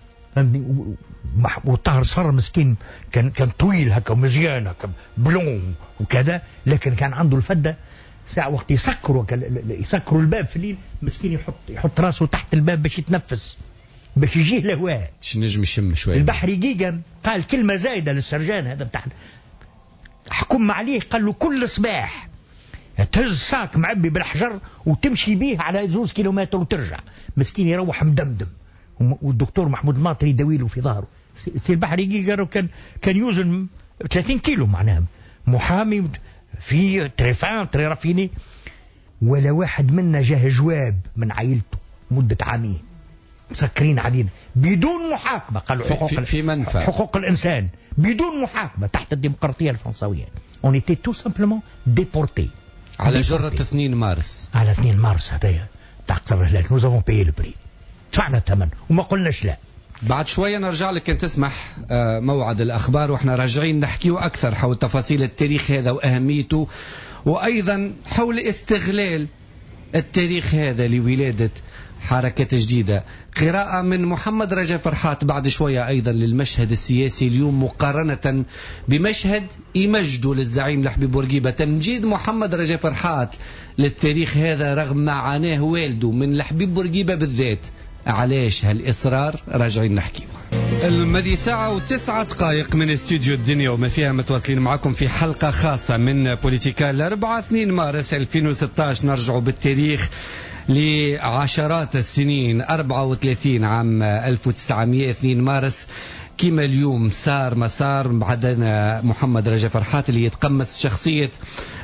والطاهر صفر مسكين كان كان طويل هكا ومزيان هكا بلون وكذا، لكن كان عنده الفدة ساعة وقت يسكروا يسكروا الباب في الليل، مسكين يحط يحط راسه تحت الباب باش يتنفس باش يجيه الهواء، باش نجم يشم شوية. البحري جيجا قال كلمة زايدة للسرجان هذا بتاع حكم عليه، قال له كل صباح تهز ساك معبي بالحجر وتمشي بيه على زوز كيلومتر وترجع، مسكين يروح مدمدم. والدكتور محمود الماطري يداويله في ظهره. سي البحري جيجا كان كان يوزن ثلاثين كيلو معناها، محامي في تريفان تري رافيني. ولا واحد منا جاه جواب من عائلته مدة عامين مسكرين علينا بدون محاكمة، قالوا حقوق في, في منفى حقوق الإنسان بدون محاكمة تحت الديمقراطية الفرنسوية. on était tout simplement déportés على جرة اثنين مارس. على اثنين مارس هذايا تاع قصر الهلال. nous avons payé le prix، دفعنا الثمن وما قلناش لا. بعد شوية نرجع لك إن تسمح موعد الأخبار، وإحنا راجعين نحكيه أكثر حول تفاصيل التاريخ هذا وأهميته، وأيضا حول استغلال التاريخ هذا لولادة حركة جديدة. قراءة من محمد رجا فرحات بعد شوية أيضا للمشهد السياسي اليوم مقارنة بمشهد يمجده للزعيم الحبيب بورقيبة. تمجيد محمد رجا فرحات للتاريخ هذا رغم معاناه والده من الحبيب بورقيبة بالذات، علاش هالإصرار؟ راجعين نحكي. المدي ساعة وتسعة دقائق من استوديو الدنيا وما فيها، متواصلين معكم في حلقة خاصة من بوليتيكا الأربعة اثنين مارس ألفين وستة عشر. نرجعوا بالتاريخ لعشرات السنين، أربعة وثلاثين عام ألف وتسعمئة اثنين مارس كما اليوم صار مسار بعدنا محمد رجا فرحات اللي يتقمص شخصية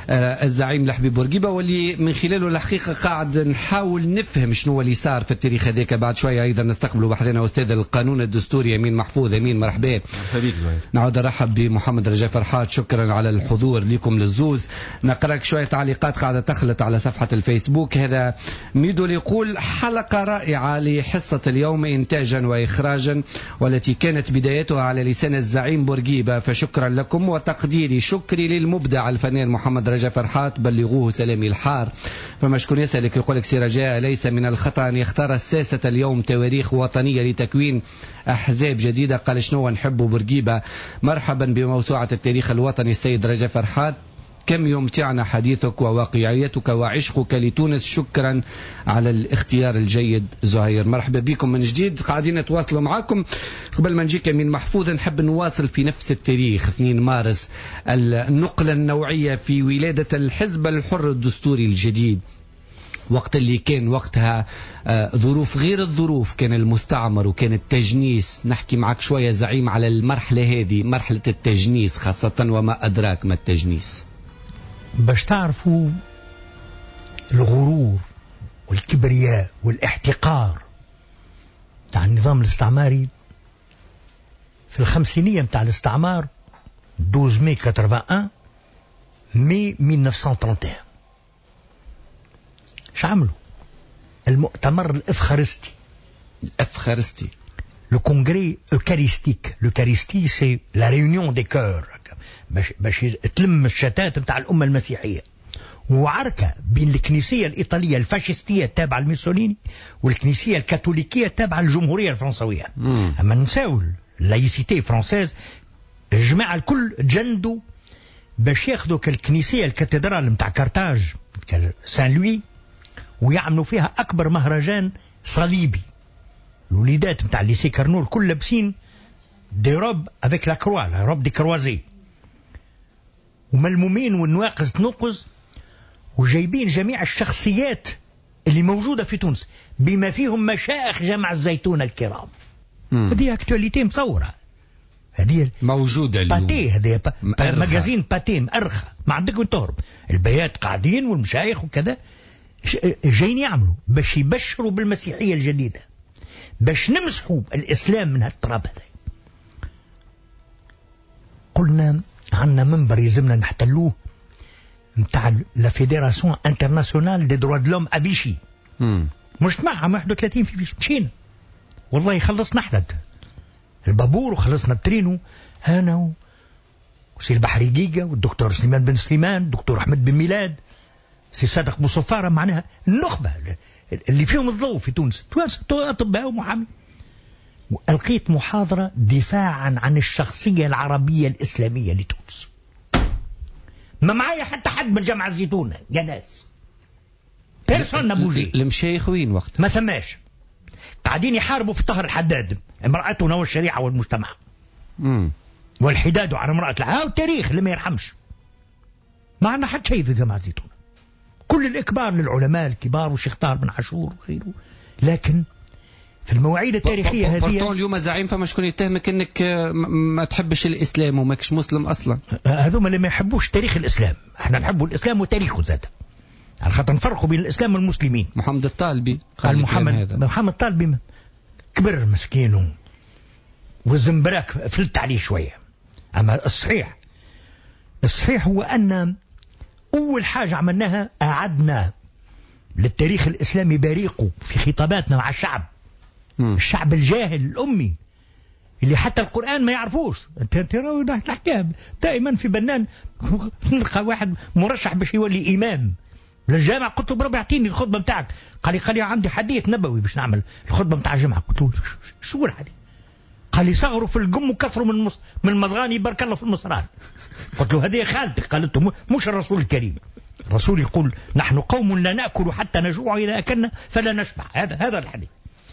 الزعيم لحبيب بورقيبة، واللي من خلاله الحقيقة قاعد نحاول نفهم شنو اللي صار في التاريخ هذاك. بعد شوية أيضا نستقبلوا بحثنا أستاذ القانون الدستوري أمين محفوظ. أمين مرحبا. نعود نرحب بمحمد رجاء فرحات، شكرا على الحضور لكم للزوز. نقرأك شوية تعليقات قاعدة تخلط على صفحة الفيسبوك. هذا ميدو يقول حلقة رائعة لحصة اليوم إنتاجا وإخراجا، والتي كانت بدايتها على لسان الزعيم بورقيبة، فشكرا لكم وتقديري شكري للمبدع الفنان محمد رجاء فرحات، بلغوه سلامي الحار. فما شكون يسألك يقول لك سي رجاء ليس من الخطأ أن يختار الساسة اليوم تواريخ وطنية لتكوين أحزاب جديدة. قال شنو نحب بورقيبة. مرحبا بموسوعة التاريخ الوطني السيد رجاء فرحات، كم يمتعنا حديثك وواقعيتك وعشقك لتونس. شكرا على الاختيار الجيد زهير. مرحبا بكم من جديد، قاعدين نتواصلوا معكم. قبل ما نجيك من محفوظ نحب نواصل في نفس التاريخ اثنين مارس، النقلة النوعية في ولادة الحزب الحر الدستوري الجديد، وقت اللي كان وقتها ظروف غير الظروف، كان المستعمر وكان التجنيس. نحكي معك شوية زعيم على المرحلة هذه، مرحلة التجنيس خاصة، وما أدراك ما التجنيس. باش تعرفوا الغرور والكبرياء والاحتقار تاع النظام الاستعماري في الخمسينية متاع الاستعمار، اثناشر ماي واحد وثمانين ماي ألف وتسعمائة وواحد وثلاثين، شعملوا المؤتمر الافخارستي. الافخارستي le congrès eucharistique. l'eucharistie c'est la réunion des cœurs، باش باش تلم الشتات نتاع الامه المسيحيه. وعركه بين الكنيسيه الايطاليه الفاشستيه التابعه لميسوليني والكنيسيه الكاثوليكيه التابعه للجمهوريه الفرنسويه. مم. اما نساو اللايسيتي فرانسيز، الجماعه الكل جندوا باش ياخذوا كالكنيسيه الكاتدرال نتاع كارتاج سان لوي ويعملوا فيها اكبر مهرجان صليبي. الوليدات نتاع ليسي كارنول كل لابسين دي روب افيك لا كروا، لا روب دي كروازي، وملمومين والنواقص تنقص، وجايبين جميع الشخصيات اللي موجودة في تونس بما فيهم مشايخ جامع الزيتون الكرام. هذه اكتواليتي مصورة، هذه موجودة اليوم. باتي هذه مجازين باتي مأرخة، ما عندك وتهرب. البيات قاعدين والمشايخ وكذا جايين يعملوا باش يبشروا بالمسيحية الجديدة، باش نمسحوا الإسلام من هالتراب هذا. قلنا عندنا منبر يلزمنا نحتلوه نتاع لا فيدراسيون انترناسيونال دي دروا دو لوم افيشي، مجتمعها واحد وثلاثين في فيش مشينا والله خلصنا احنا البابور وخلصنا بترينو، انا وسي البحري جيجا والدكتور سليمان بن سليمان، الدكتور احمد بن ميلاد، سي صادق بوصفارة، معناها النخبة اللي فيهم الضوء في تونس، تونس اطباء ومحامي. وألقيت محاضرة دفاعا عن الشخصية العربية الإسلامية لتونس. ما معايا حتى حد من جامعة الزيتون يا ناس، بيرسون نبوجي. المشايخ وين وقت؟ ما ثماش، قاعدين يحاربوا في طهر الحداد، امرأتنا والشريعة والمجتمع. مم. والحداد على امرأة العها والتاريخ اللي ما يرحمش. ما عندنا حد شيء في جامعة الزيتون، كل الإكبار للعلماء الكبار والشيخ طاهر بن عاشور وغيره. لكن في المواعيد التاريخية هذه بورتون اليوم زعيم فما شكون يتهمك انك ما تحبش الاسلام وماكش مسلم اصلا. هذوما اللي ما يحبوش تاريخ الاسلام، احنا نحبوا الاسلام وتاريخه زاد، على خاطر نفرقوا بين الاسلام والمسلمين. محمد الطالبي قال محمد محمد الطالبي كبر مسكين والزنبراك فلت عليه شويه. اما الصحيح الصحيح هو ان اول حاجه عملناها اعدنا للتاريخ الاسلامي بريقه في خطاباتنا مع الشعب. الشعب الجاهل الأمي اللي حتى القرآن ما يعرفوش. انت ترى الحكاية دائما في بنان نلقى واحد مرشح باش يولي إمام للجامع، قلت له بربي اعطيني الخطبة متاعك. قال لي قال لي عندي حديث نبوي باش نعمل الخطبة متاع الجمعة. قلت له شو الحديث؟ قال لي صغروا في القم وكثروا من المص... من المضغاني بارك الله في المصران. قلت له هذه خالتك. قالت له مش الرسول الكريم، الرسول يقول نحن قوم لا نأكل حتى نجوع، إذا أكلنا فلا نشبع. هذا هذا الحديث.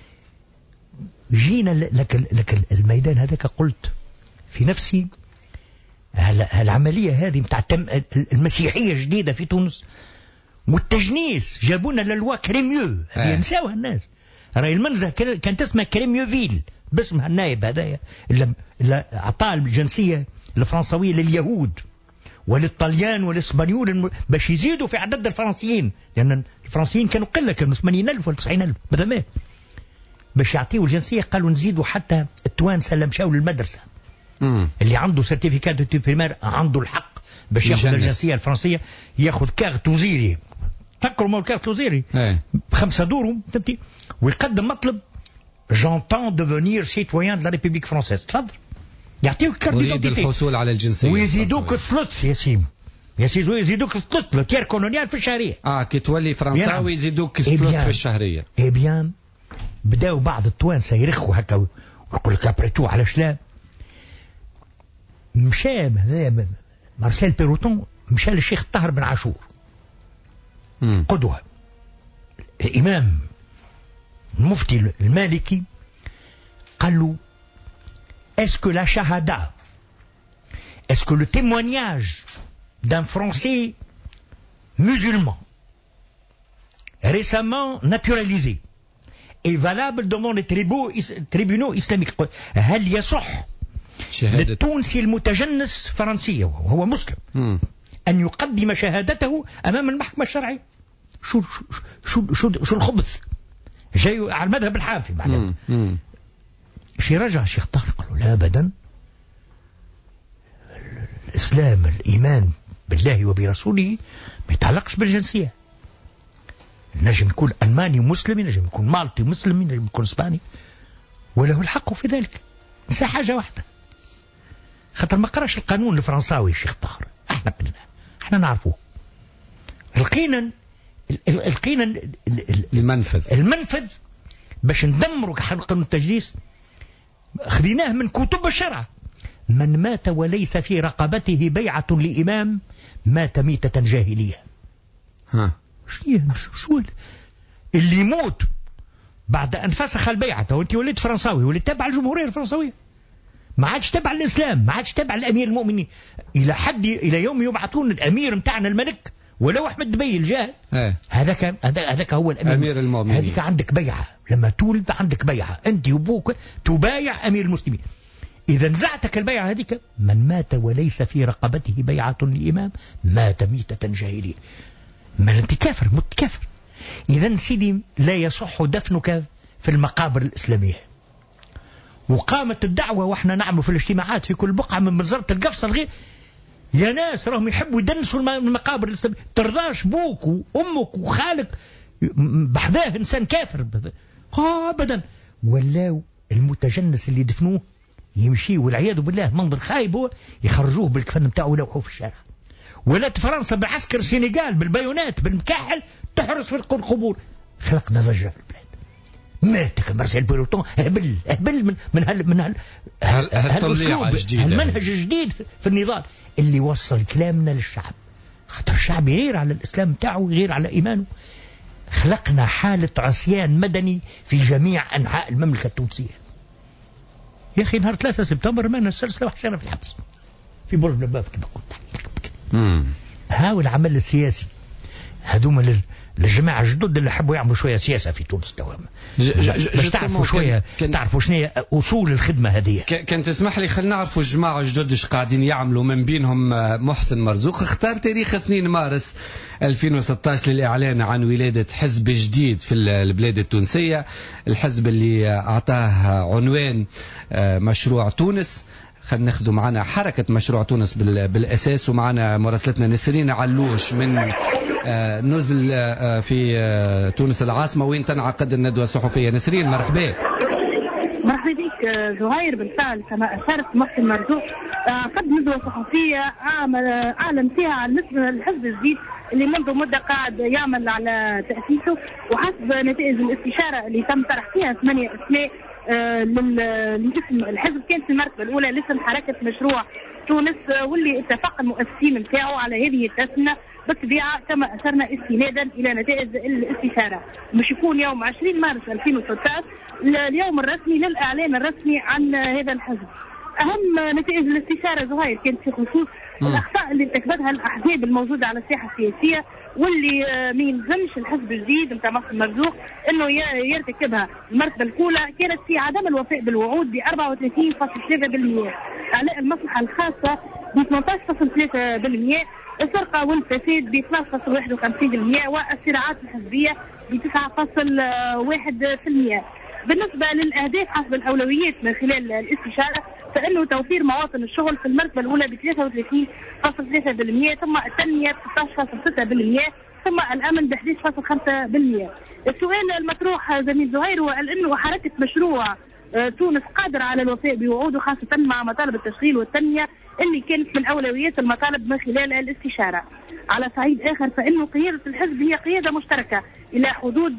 جينا لك لك الميدان هذاك، قلت في نفسي العملية هذه متاع المسيحية جديدة في تونس والتجنيس، جابونا للوا كريميو هذه نساوها الناس. راي المنزه كانت اسمها كريميو فيل باسمها النائب هذايا اللي اعطاه الجنسية الفرنسوية لليهود، وللطليان والاسبانيول باش يزيدوا في عدد الفرنسيين، لان الفرنسيين كانوا قله، كانوا ثمانين ألف ولا تسعين ألف ماذا ما باش يعطيوا الجنسيه. قالوا نزيدوا حتى التوانسه اللي مشاو للمدرسه مم. اللي عنده سيرتيفيكات دو بريمير عنده الحق باش ياخذ الجنسيه الفرنسيه، ياخذ كارت وزيري، تذكروا ما الكارت وزيري بخمسه دور فهمتي، ويقدم مطلب جونتون ديفونير سيتويان دو لا ريبوبليك فرونسيز، تفضل يعطيوك كارت ديدونتيتي الحصول على الجنسيه، ويزيدوك ثلث يا سيم يا سيدي يزيدوك ثلث لو تير كولونيال في الشهريه. اه كي تولي فرنساوي يزيدوك ثلث في الشهريه. اي بيان بداوا بعض التوانسه يرخوا هكا ويقول لك ابريتو علاش لا. مشى مارسيل بيروتون مشى للشيخ الطاهر بن عاشور مم. قدوه الامام المفتي المالكي، قال له est-ce que la shahada, est-ce que le témoignage d'un Français musulman récemment naturalisé est valable devant les tribunaux islamiques؟ هل يصح للتونسي المتجنس فرنسي وهو مسلم م. أن يقدم شهادته أمام المحكمة الشرعية؟ شو شو شو شو الخبث جاي على المذهب الحنفي بعدين. شي رجع شيخ طاهر قال له لا أبدا، الإسلام الإيمان بالله وبرسوله ما يتعلقش بالجنسية. نجم يكون ألماني مسلم، نجم يكون مالطي مسلم، نجم يكون إسباني، وله الحق في ذلك. نسى حاجة واحدة، خاطر ما قراش القانون الفرنساوي الشيخ طاهر، احنا قلنا احنا نعرفوه. لقينا لقينا المنفذ المنفذ باش ندمروا قانون التجنيس، خذيناه من كتب الشرع. من مات وليس في رقبته بيعة لإمام مات ميتة جاهلية. ها شو شو اللي يموت بعد أن فسخ البيعة وأنت وليت فرنساوي وليت تابع الجمهورية الفرنسوية، ما عادش تابع الإسلام، ما عادش تابع الأمير المؤمنين، إلى حد إلى يوم يبعثون الأمير متاعنا الملك ولو أحمد دبي الجاهل هذاك هذاك هو الأمير أمير المؤمنين. هذيك عندك بيعة، لما تولد عندك بيعة أنت وابوك تبايع أمير المسلمين. إذا نزعتك البيعة هذيك، من مات وليس في رقبته بيعة للإمام مات ميتة جاهلية. ما أنت كافر، مت كافر. إذا سيدي لا يصح دفنك في المقابر الإسلامية. وقامت الدعوة واحنا نعمل في الاجتماعات في كل بقعة من منظرة القفصة الغير، يا ناس راهم يحبوا يدنسوا المقابر الإسلامية، ترضاش بوك وأمك وخالك بحذاه إنسان كافر؟ ها أبدا. ولاو المتجنس اللي دفنوه يمشي والعياذ بالله منظر خايب، هو يخرجوه بالكفن متاعه ولوحوه في الشارع. ولات فرنسا بعسكر السنغال بالبايونات بالمكحل تحرس في القبور. خلقنا ضجة في البلاد. ماتك مارسيل بيروتون هبل هبل من من هال من هال هالطليعة جديدة، المنهج الجديد في النضال اللي وصل كلامنا للشعب، خاطر الشعب يغير على الإسلام بتاعه ويغير على إيمانه. خلقنا حالة عصيان مدني في جميع أنحاء المملكة التونسية. يا أخي نهار ثلاثة سبتمبر مانا السلسلة وحشانا في الحبس في برج نباف كما قلت. هاو العمل السياسي هذوما للجماعة الجدد اللي حبوا يعملوا شوية سياسة في تونس توام، بس تعرفوا شوية كان تعرفوا شنو أصول الخدمة هذه. كان تسمح لي خلينا نعرفوا الجماعة الجدد ايش قاعدين يعملوا، من بينهم محسن مرزوق اختار تاريخ اثنين مارس ألفين وستة عشر للإعلان عن ولادة حزب جديد في البلاد التونسية، الحزب اللي أعطاه عنوان مشروع تونس. خلينا ناخذوا معنا حركة مشروع تونس بالأساس، ومعنا مراسلتنا نسرين علوش من نزل في تونس العاصمة وين تنعقد الندوة الصحفية. نسرين مرحبا. مرحبا بك زهير. بالفعل كما أشارت محسن مرزوق قد ندوة صحفية أعلن فيها عن الحزب الجديد اللي منذ مدة قاعد يعمل على تأسيسه، وحسب نتائج الاستشارة اللي تم طرح فيها ثمانية أسماء للاسم الحزب كانت في المرتبة الأولى لاسم حركة مشروع تونس، واللي اتفق المؤسسين نتاعو على هذه التسمية بالطبيعة كما أشرنا استنادا إلى نتائج الاستشارة. مش يكون يوم عشرين مارس ألفين وستة عشر اليوم الرسمي للإعلان الرسمي عن هذا الحزب. أهم نتائج الاستشارة زهير كانت في خصوص الأخطاء اللي ارتكبتها الأحزاب الموجودة على الساحة السياسية واللي ما يلزمش الحزب الجديد نتاع محمد مرزوق انه يرتكبها. المرتبه الاولى كانت في عدم الوفاء بالوعود ب أربعة وثلاثين فاصلة ثلاثة بالمئة، اعلاء المصلحه الخاصه ب ثمانية عشر فاصلة ثلاثة بالمئة، السرقه والفساد ب اثناش فاصلة واحد وخمسين بالمئة، والصراعات الحزبيه ب تسعة فاصلة واحد بالمئة. بالنسبه للاهداف حسب الاولويات من خلال الاستشاره فانه توفير مواطن الشغل في المرتبه الاولى ب ثلاثة وثلاثين فاصلة ثلاثة بالمئة، ثم التنميه ب ستة عشر فاصلة ستة بالمئة، ثم الامن ب أحد عشر فاصلة خمسة بالمئة. السؤال المطروح زميل زهير هو انه حركه مشروع تونس قادره على الوفاء بوعوده خاصه مع مطالب التشغيل والتنميه اللي كانت من اولويات المطالب من خلال الاستشاره. على صعيد اخر فانه قياده الحزب هي قياده مشتركه الى حدود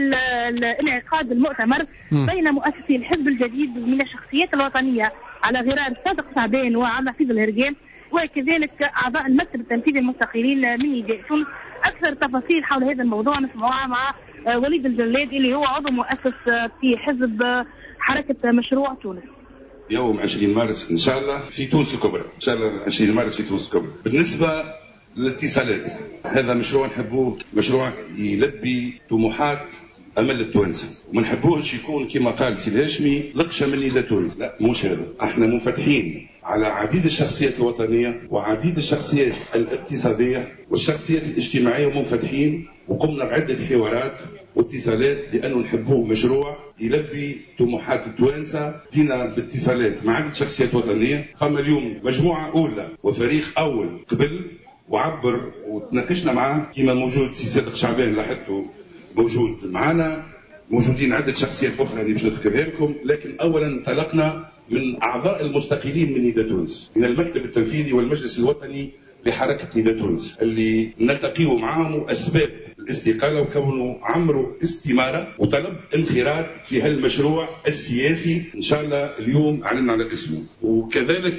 انعقاد المؤتمر بين مؤسسي الحزب الجديد من الشخصيات الوطنيه على غرار صادق شعبان وعبد الحفيظ الهرجان، وكذلك اعضاء المكتب التنفيذي المستقلين من نداء تونس. اكثر تفاصيل حول هذا الموضوع نسمعوها مع وليد الجلاد اللي هو عضو مؤسس في حزب حركه مشروع تونس. يوم عشرين مارس ان شاء الله في تونس الكبرى، ان شاء الله عشرين مارس في تونس الكبرى. بالنسبه للاتصالات، هذا مشروع نحبوه، مشروع يلبي طموحات امل التوانسه، وما نحبوهش يكون كما قال سي الهاشمي لقشه مني لتونس، لا مش هذا. احنا منفتحين على عديد الشخصيات الوطنيه وعديد الشخصيات الاقتصاديه والشخصيات الاجتماعيه، ومنفتحين وقمنا بعده حوارات واتصالات لانه نحبوه مشروع يلبي طموحات التوانسه. دينا باتصالات مع عدة شخصيات وطنيه، فما اليوم مجموعه اولى وفريق اول قبل وعبر وتناقشنا معاه كما موجود سي صادق شعبان، لاحظته موجود معنا، موجودين عدة شخصيات أخرى اللي باش نذكرها لكم. لكن أولا انطلقنا من أعضاء المستقلين من نداء تونس، من المكتب التنفيذي والمجلس الوطني لحركة نداء تونس، اللي نلتقيه معهم أسباب الاستقالة وكونه عمروا استمارة وطلب انخراط في هالمشروع السياسي. إن شاء الله اليوم أعلن على اسمه. وكذلك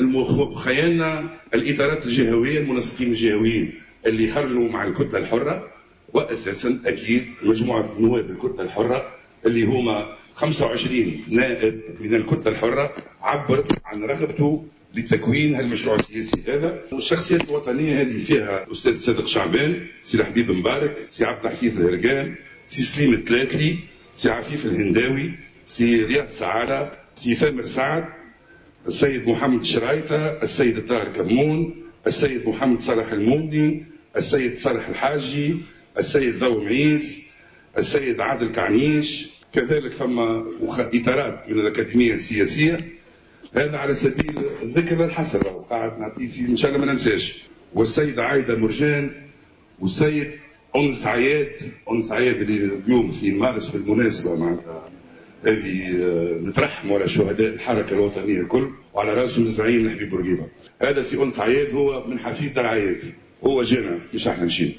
خيالنا الإدارات الجهوية، المنسقين الجهويين اللي خرجوا مع الكتلة الحرة، واساسا اكيد مجموعه نواب الكتله الحره اللي هما خمسة وعشرين نائب من الكتله الحره عبرت عن رغبته لتكوين هالمشروع السياسي هذا. والشخصيات الوطنيه هذه فيها الاستاذ صادق شعبان، سي حبيب مبارك، سي عبد الحفيظ الهرجان، سي سليم التلاتلي، سي عفيف الهنداوي، سي رياض سعاده، سي ثامر سعد، السيد محمد شرايطه، السيد طاهر كمون، السيد محمد صالح المومني، السيد صالح الحاجي، السيد ذو معيز، السيد عادل كعنيش. كذلك فما إطارات من الأكاديمية السياسية، هذا على سبيل الذكر الحسن وقاعد نعطيه فيه إن شاء الله ما ننساش. والسيدة عايدة مرجان، والسيد أنس عياد، أنس عياد اللي اليوم في مارس بالمناسبة معناتها هذه نترحموا على شهداء الحركة الوطنية الكل، وعلى رأسهم الزعيم الحبيب بورقيبة. هذا سي أنس عياد هو من حفيد دار عياد، هو جانا مش احنا مشينا.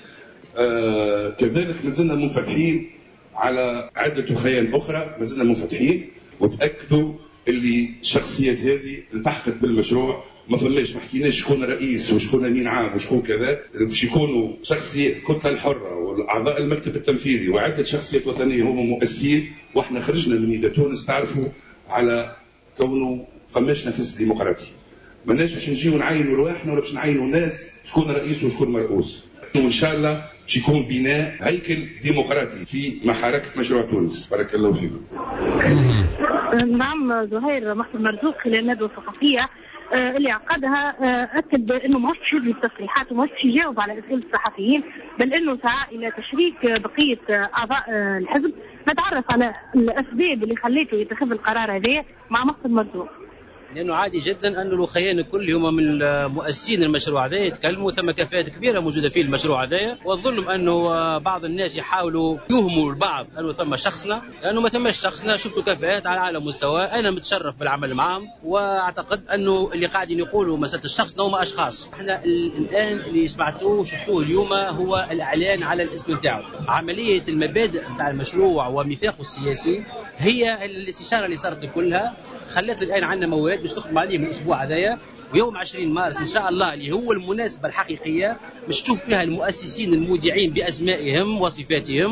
آه كذلك ما زلنا منفتحين على عدة خيال أخرى، ما زلنا منفتحين وتأكدوا اللي الشخصيات هذه التحقت بالمشروع. ما فماش ما حكيناش شكون رئيس وشكون امين عام وشكون كذا، باش يكونوا شخصيات الكتله الحره والاعضاء المكتب التنفيذي وعده شخصيات وطنيه هم مؤسسين. واحنا خرجنا من نداء تونس تعرفوا على كونه فماش نفس ديمقراطي، ماناش باش نجيو نعينوا رواحنا ولا باش نعينوا ناس شكون رئيس وشكون مرؤوس. وان شاء الله باش يكون بناء هيكل ديمقراطي في محركه مشروع تونس. بارك الله فيكم. نعم زهير، محمد مرزوق خلال الندوه الثقافيه اللي عقدها اكد انه ما هوش يدي التصريحات وما هوش يجاوب على اسئله الصحفيين، بل انه سعى الى تشريك بقيه اعضاء الحزب. نتعرف على الاسباب اللي خليته يتخذ القرار هذا مع محمد مرزوق. لانه عادي جدا انه الخيان الكل هما من مؤسسين المشروع هذا يتكلموا، ثم كفاءات كبيره موجوده في المشروع هذا. والظلم انه بعض الناس يحاولوا يوهموا البعض انه ثم شخصنا، لانه ما ثماش شخصنا. شفتوا كفاءات على اعلى مستوى، انا متشرف بالعمل معهم، واعتقد انه اللي قاعدين يقولوا مساله الشخصنا هما اشخاص. احنا الان اللي سمعتوه وشفتوه اليوم هو الاعلان على الاسم نتاعو. عمليه المبادئ نتاع المشروع وميثاقه السياسي هي الاستشاره اللي صارت كلها خلت الان عندنا مواد باش تخدم عليه من الاسبوع هذايا. ويوم عشرين مارس ان شاء الله اللي هو المناسبه الحقيقيه باش تشوف فيها المؤسسين المودعين باسمائهم وصفاتهم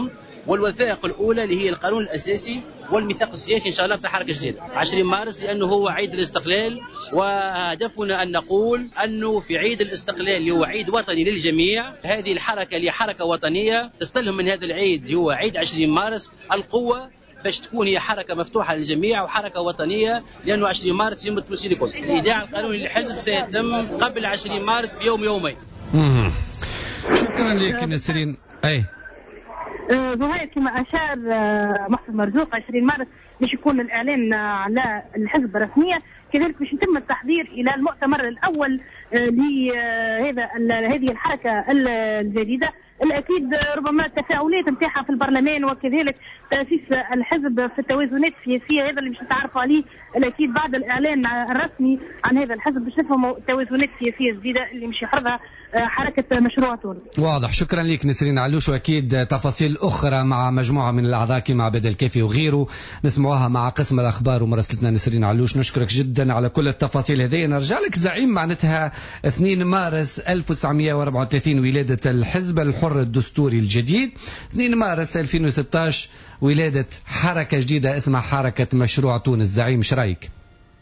والوثائق الأولى اللي هي القانون الأساسي والميثاق السياسي إن شاء الله بتاع حركة جديدة عشرين مارس، لأنه هو عيد الاستقلال، وهدفنا أن نقول أنه في عيد الاستقلال اللي هو عيد وطني للجميع، هذه الحركة اللي حركة وطنية تستلهم من هذا العيد اللي هو عيد عشرين مارس القوة باش تكون هي حركة مفتوحة للجميع وحركة وطنية، لأنه عشرين مارس يوم التونسيين الكل. الإيداع القانوني للحزب سيتم قبل عشرين مارس بيوم يومين. شكرا لك نسرين. أي زهير كما أشار محسن مرزوق عشرين مارس باش يكون الإعلان على الحزب رسميا، كذلك باش يتم التحضير إلى المؤتمر الأول لهذا هذه الحركة الجديدة. الأكيد ربما التفاعلات نتاعها في البرلمان وكذلك تأسيس الحزب في التوازنات السياسية، هذا اللي باش نتعرفوا عليه الأكيد بعد الإعلان الرسمي عن هذا الحزب، باش نفهموا التوازنات السياسية الجديدة اللي مش يحرضها حركة مشروع تونس. واضح. شكرا لك نسرين علوش، وأكيد تفاصيل أخرى مع مجموعة من الأعضاء كما عبد الكافي وغيره نسمعوها مع قسم الأخبار ومراسلتنا نسرين علوش. نشكرك جدا على كل التفاصيل هذه. نرجع لك زعيم، معناتها اثنين مارس ألف وتسعمائة وأربعة وثلاثين ولادة الحزب الحر الدستوري الجديد، اثنين مارس ألفين وستة عشر ولادة حركة جديدة اسمها حركة مشروع تونس. زعيم ايش رايك؟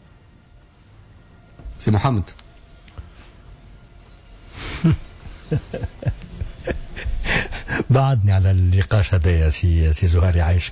سي محمد. بعدني على النقاش هذا يا سي سي زهير يعيشك.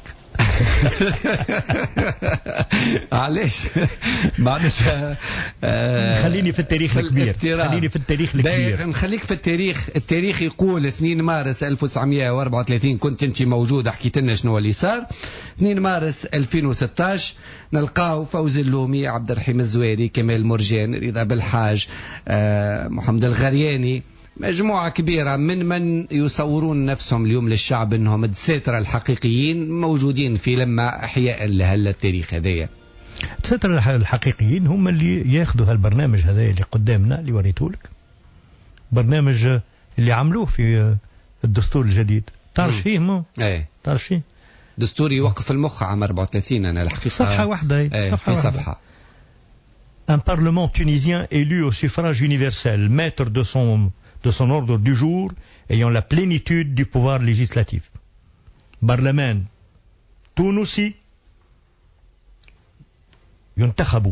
علاش؟ معناتها خليني في التاريخ الكبير، خليني في التاريخ الكبير، نخليك في التاريخ. التاريخ يقول اثنين مارس ألف وتسعمائة وأربعة وثلاثين كنت انت موجود، حكيت لنا شنو اللي صار. اثنين مارس ألفين وستة عشر نلقاو فوزي اللومي، عبد الرحيم الزويري، كمال مرجان، رضا بالحاج، محمد الغرياني، مجموعة كبيرة من من يصورون نفسهم اليوم للشعب أنهم الدساترة الحقيقيين موجودين في لما أحياء لهذا التاريخ هذايا. الدساترة الحقيقيين هم اللي ياخذوا هالبرنامج هذا اللي قدامنا اللي وريته لك، برنامج اللي عملوه في الدستور الجديد. تعرف فيه مو؟ ايه تعرف فيه دستور يوقف المخ عام أربعة وثلاثين. أنا الحقيقة صفحة واحدة، ايه صفحة في واحدة. صفحة. Un parlement tunisien élu au suffrage universel, maître de son de son ordre du jour, ayant la plénitude du pouvoir législatif. برلمان تونسي ينتخب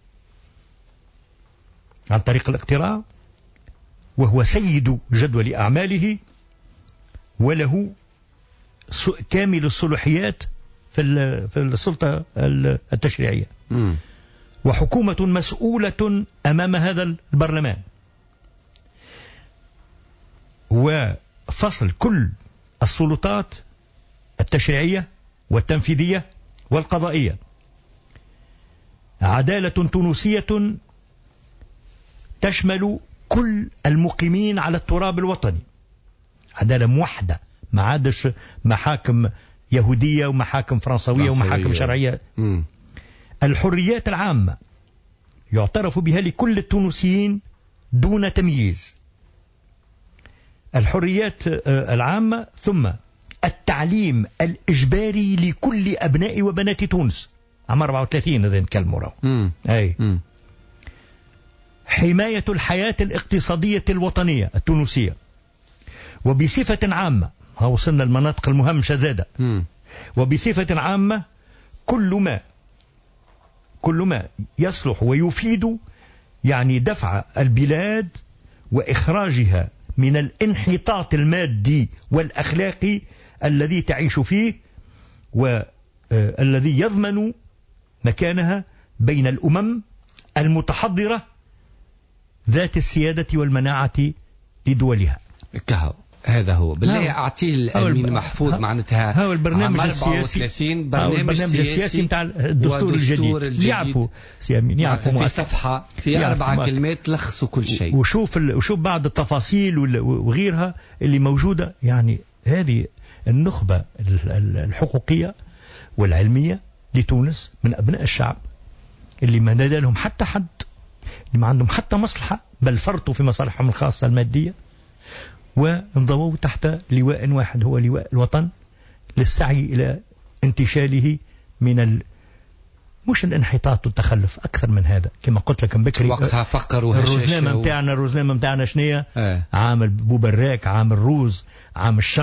عن طريق الاقتراع، وهو سيد جدول أعماله، وله كامل الصلاحيات في في السلطة التشريعية، م. وحكومة مسؤولة أمام هذا البرلمان، وفصل كل السلطات التشريعية والتنفيذية والقضائية. عدالة تونسية تشمل كل المقيمين على التراب الوطني، عدالة موحدة، ما عادش محاكم يهودية ومحاكم فرنسوية ومحاكم شرعية. م. الحريات العامة يعترف بها لكل التونسيين دون تمييز. الحريات العامة، ثم التعليم الإجباري لكل أبناء وبنات تونس عام أربعة وثلاثين هذا نتكلموا راهو. أي م. حماية الحياة الاقتصادية الوطنية التونسية، وبصفة عامة ها وصلنا المناطق المهمشة زادة، وبصفة عامة كل ما كل ما يصلح ويفيد يعني دفع البلاد وإخراجها من الانحطاط المادي والأخلاقي الذي تعيش فيه، والذي يضمن مكانها بين الأمم المتحضرة ذات السيادة والمناعة لدولها. كهو هذا هو بالله أعطيه الأمين محفوظ معناتها. هو البرنامج السياسي، برنامج السياسي نتاع الدستور الجديد. يعرفوا سي أمين، يعرفوا في صفحة في أربع كلمات لخصوا كل شيء. وشوف وشوف بعض التفاصيل وغيرها اللي موجودة. يعني هذه النخبة الحقوقية والعلمية لتونس من أبناء الشعب اللي ما نادى لهم حتى حد، اللي ما عندهم حتى مصلحة، بل فرطوا في مصالحهم الخاصة المادية، وانضووا تحت لواء واحد هو لواء الوطن للسعي إلى انتشاله من ال... مش الانحطاط والتخلف، أكثر من هذا. كما قلت لك بكري وقتها فقروا الروزنامة و... متاعنا الروزنامة متاعنا شنية؟ آه. عام بوبراك، عام الروز، عام الشر،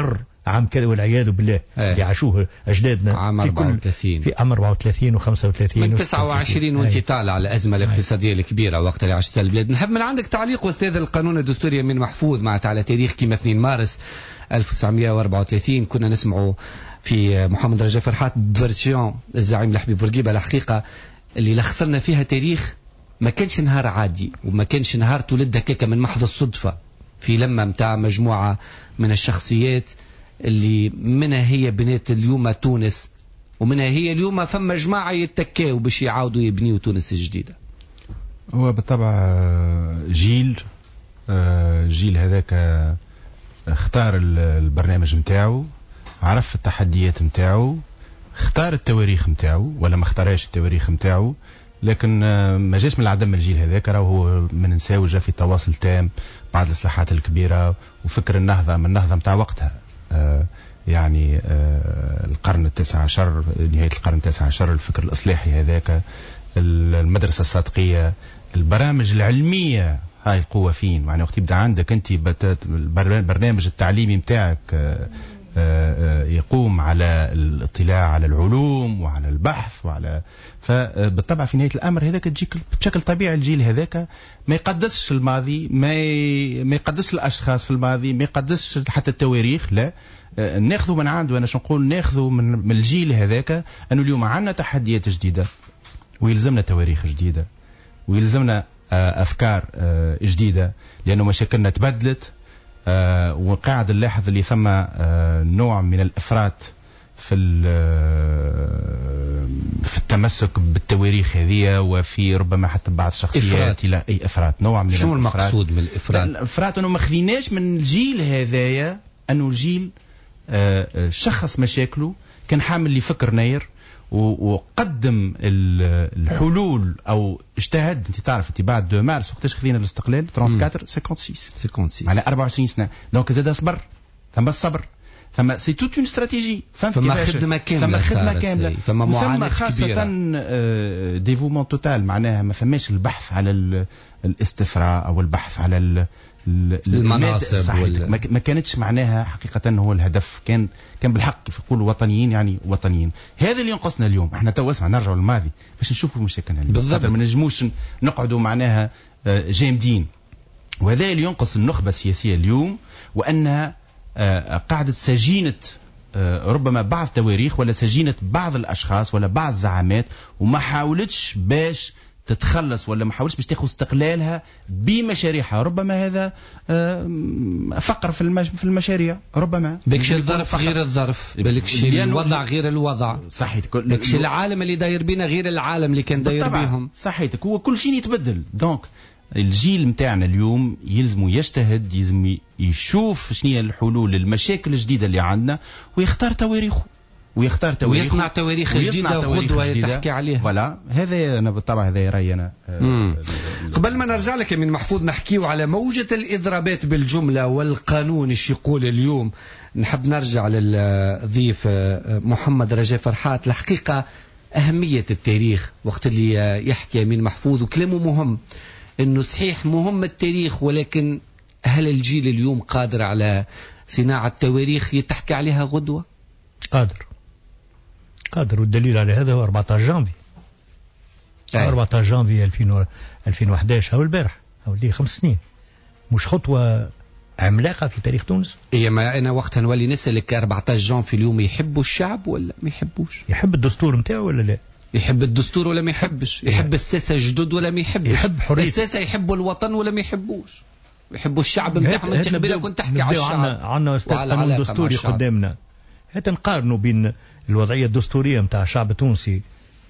عام كذا والعياذ بالله ايه. اللي عاشوه اجدادنا عام في كل في عام أربعة وثلاثين وخمسة وثلاثين من تسعة وعشرين وانت طالع على الازمه الاقتصاديه الكبيره وقت اللي عاشتها البلاد. نحب من عندك تعليق استاذ القانون الدستوري من محفوظ مع على تاريخ كيما اثنين مارس ألف وتسعمائة وأربعة وثلاثين. كنا نسمعوا في محمد رجاء فرحات فيرسيون الزعيم الحبيب بورقيبه الحقيقه اللي لخصنا فيها تاريخ ما كانش نهار عادي وما كانش نهار تولد هكاك من محض الصدفه في لما متاع مجموعه من الشخصيات اللي منها هي بنات اليوم تونس ومنها هي اليوم فما جماعه يتكاو باش يعاودوا يبنيوا تونس الجديده. هو بالطبع جيل جيل هذاك اختار البرنامج متاعه، عرف التحديات متاعه، اختار التواريخ متاعه ولا ما اختارش التواريخ متاعه، لكن ما جاش من العدم الجيل هذاك. راهو هو من نساو جا في تواصل تام بعد الاصلاحات الكبيره وفكر النهضه من النهضه متاع وقتها. آه يعني آه القرن التاسع عشر، نهايه القرن التاسع عشر، الفكر الاصلاحي هذاك، المدرسه الصادقيه، البرامج العلميه هاي قوه فين. يعني وقت يبدا عندك انت البرنامج التعليمي متاعك آه آه يقوم على الاطلاع على العلوم وعلى البحث وعلى، فبالطبع في نهايه الامر هذاك تجيك بشكل طبيعي الجيل هذاك ما يقدسش الماضي، ما ما يقدسش الاشخاص في الماضي، ما يقدسش حتى التواريخ، لا ناخذوا من عنده. انا شو نقول، ناخذوا من, من الجيل هذاك انه اليوم عندنا تحديات جديده ويلزمنا تواريخ جديده ويلزمنا افكار جديده لانه مشاكلنا تبدلت. وقاعد نلاحظ اللي ثم نوع من الافراط في في التمسك بالتواريخ هذه وفي ربما حتى بعض الشخصيات الى اي افراط، نوع من شنو المقصود من الافراط؟ الافراط انه ما خذيناش من الجيل هذايا انه الجيل شخص مشاكله، كان حامل لفكر ناير وقدم الحلول او اجتهد. انت تعرف انت بعد دو مارس وقتاش خذينا الاستقلال أربعة وثلاثين ستة وستين على أربعة وعشرين سنه، دونك زاد صبر، ثم الصبر، ثم سي توت اون استراتيجي، فما خدمه كامله، فما خدمه كامله، فما معاناه خاصه كبيره، ديفومون توتال. معناها ما فماش البحث على الاستفراء او البحث على المناصب وال... ما كانتش معناها حقيقة هو الهدف. كان كان بالحق كيف يقولوا وطنيين، يعني وطنيين. هذا اللي ينقصنا اليوم. احنا تو اسمع نرجعوا للماضي باش نشوفوا مشاكلنا بالضبط، ما نجموش نقعدوا معناها جامدين. وهذا اللي ينقص النخبة السياسية اليوم، وأنها قاعدة سجينة ربما بعض تواريخ ولا سجينة بعض الأشخاص ولا بعض الزعامات، وما حاولتش باش تتخلص ولا ما حاولش باش تاخذ استقلالها بمشاريعها. ربما هذا فقر في في المشاريع، ربما بكش الظرف غير الظرف، بلكش الوضع غير الوضع. صحيتك، بكش العالم اللي داير بينا غير العالم اللي كان داير بيهم. صحيتك، هو كل شيء يتبدل. دونك الجيل متاعنا اليوم يلزم يجتهد، يلزم يشوف شنو هي الحلول للمشاكل الجديدة اللي عندنا ويختار تواريخه ويختار تواريخ ويصنع تواريخ جديدة غدوة تحكي عليها. ولا هذا أنا بالطبع هذا رأيي أنا. قبل ما نرجع لك من محفوظ نحكيه على موجة الإضرابات بالجملة والقانون ايش يقول اليوم، نحب نرجع للضيف محمد رجاء فرحات. الحقيقة أهمية التاريخ وقت اللي يحكي من محفوظ وكلامه مهم، إنه صحيح مهم التاريخ، ولكن هل الجيل اليوم قادر على صناعة تواريخ يتحكي عليها غدوة؟ قادر قادر والدليل على هذا هو أربعة عشر جانفي أربعة عشر جانفي ألفين وأحد عشر أو البارح أو اللي خمس سنين، مش خطوة عملاقة في تاريخ تونس؟ إيه، ما أنا وقتها نولي نسألك أربعة عشر جانفي اليوم يحبوا الشعب ولا ما يحبوش؟ يحب الدستور متاعه ولا لا؟ يحب الدستور ولا ما يحبش؟ يحب الساسة جدد ولا ما يحبش؟ يحب حرية الساسة، يحبوا الوطن ولا ما يحبوش؟ يحبوا الشعب متاعهم. انت قبل كنت تحكي على الشعب. عندنا عندنا استاذ قانون دستوري قدامنا، هات نقارنوا بين الوضعية الدستورية متاع الشعب التونسي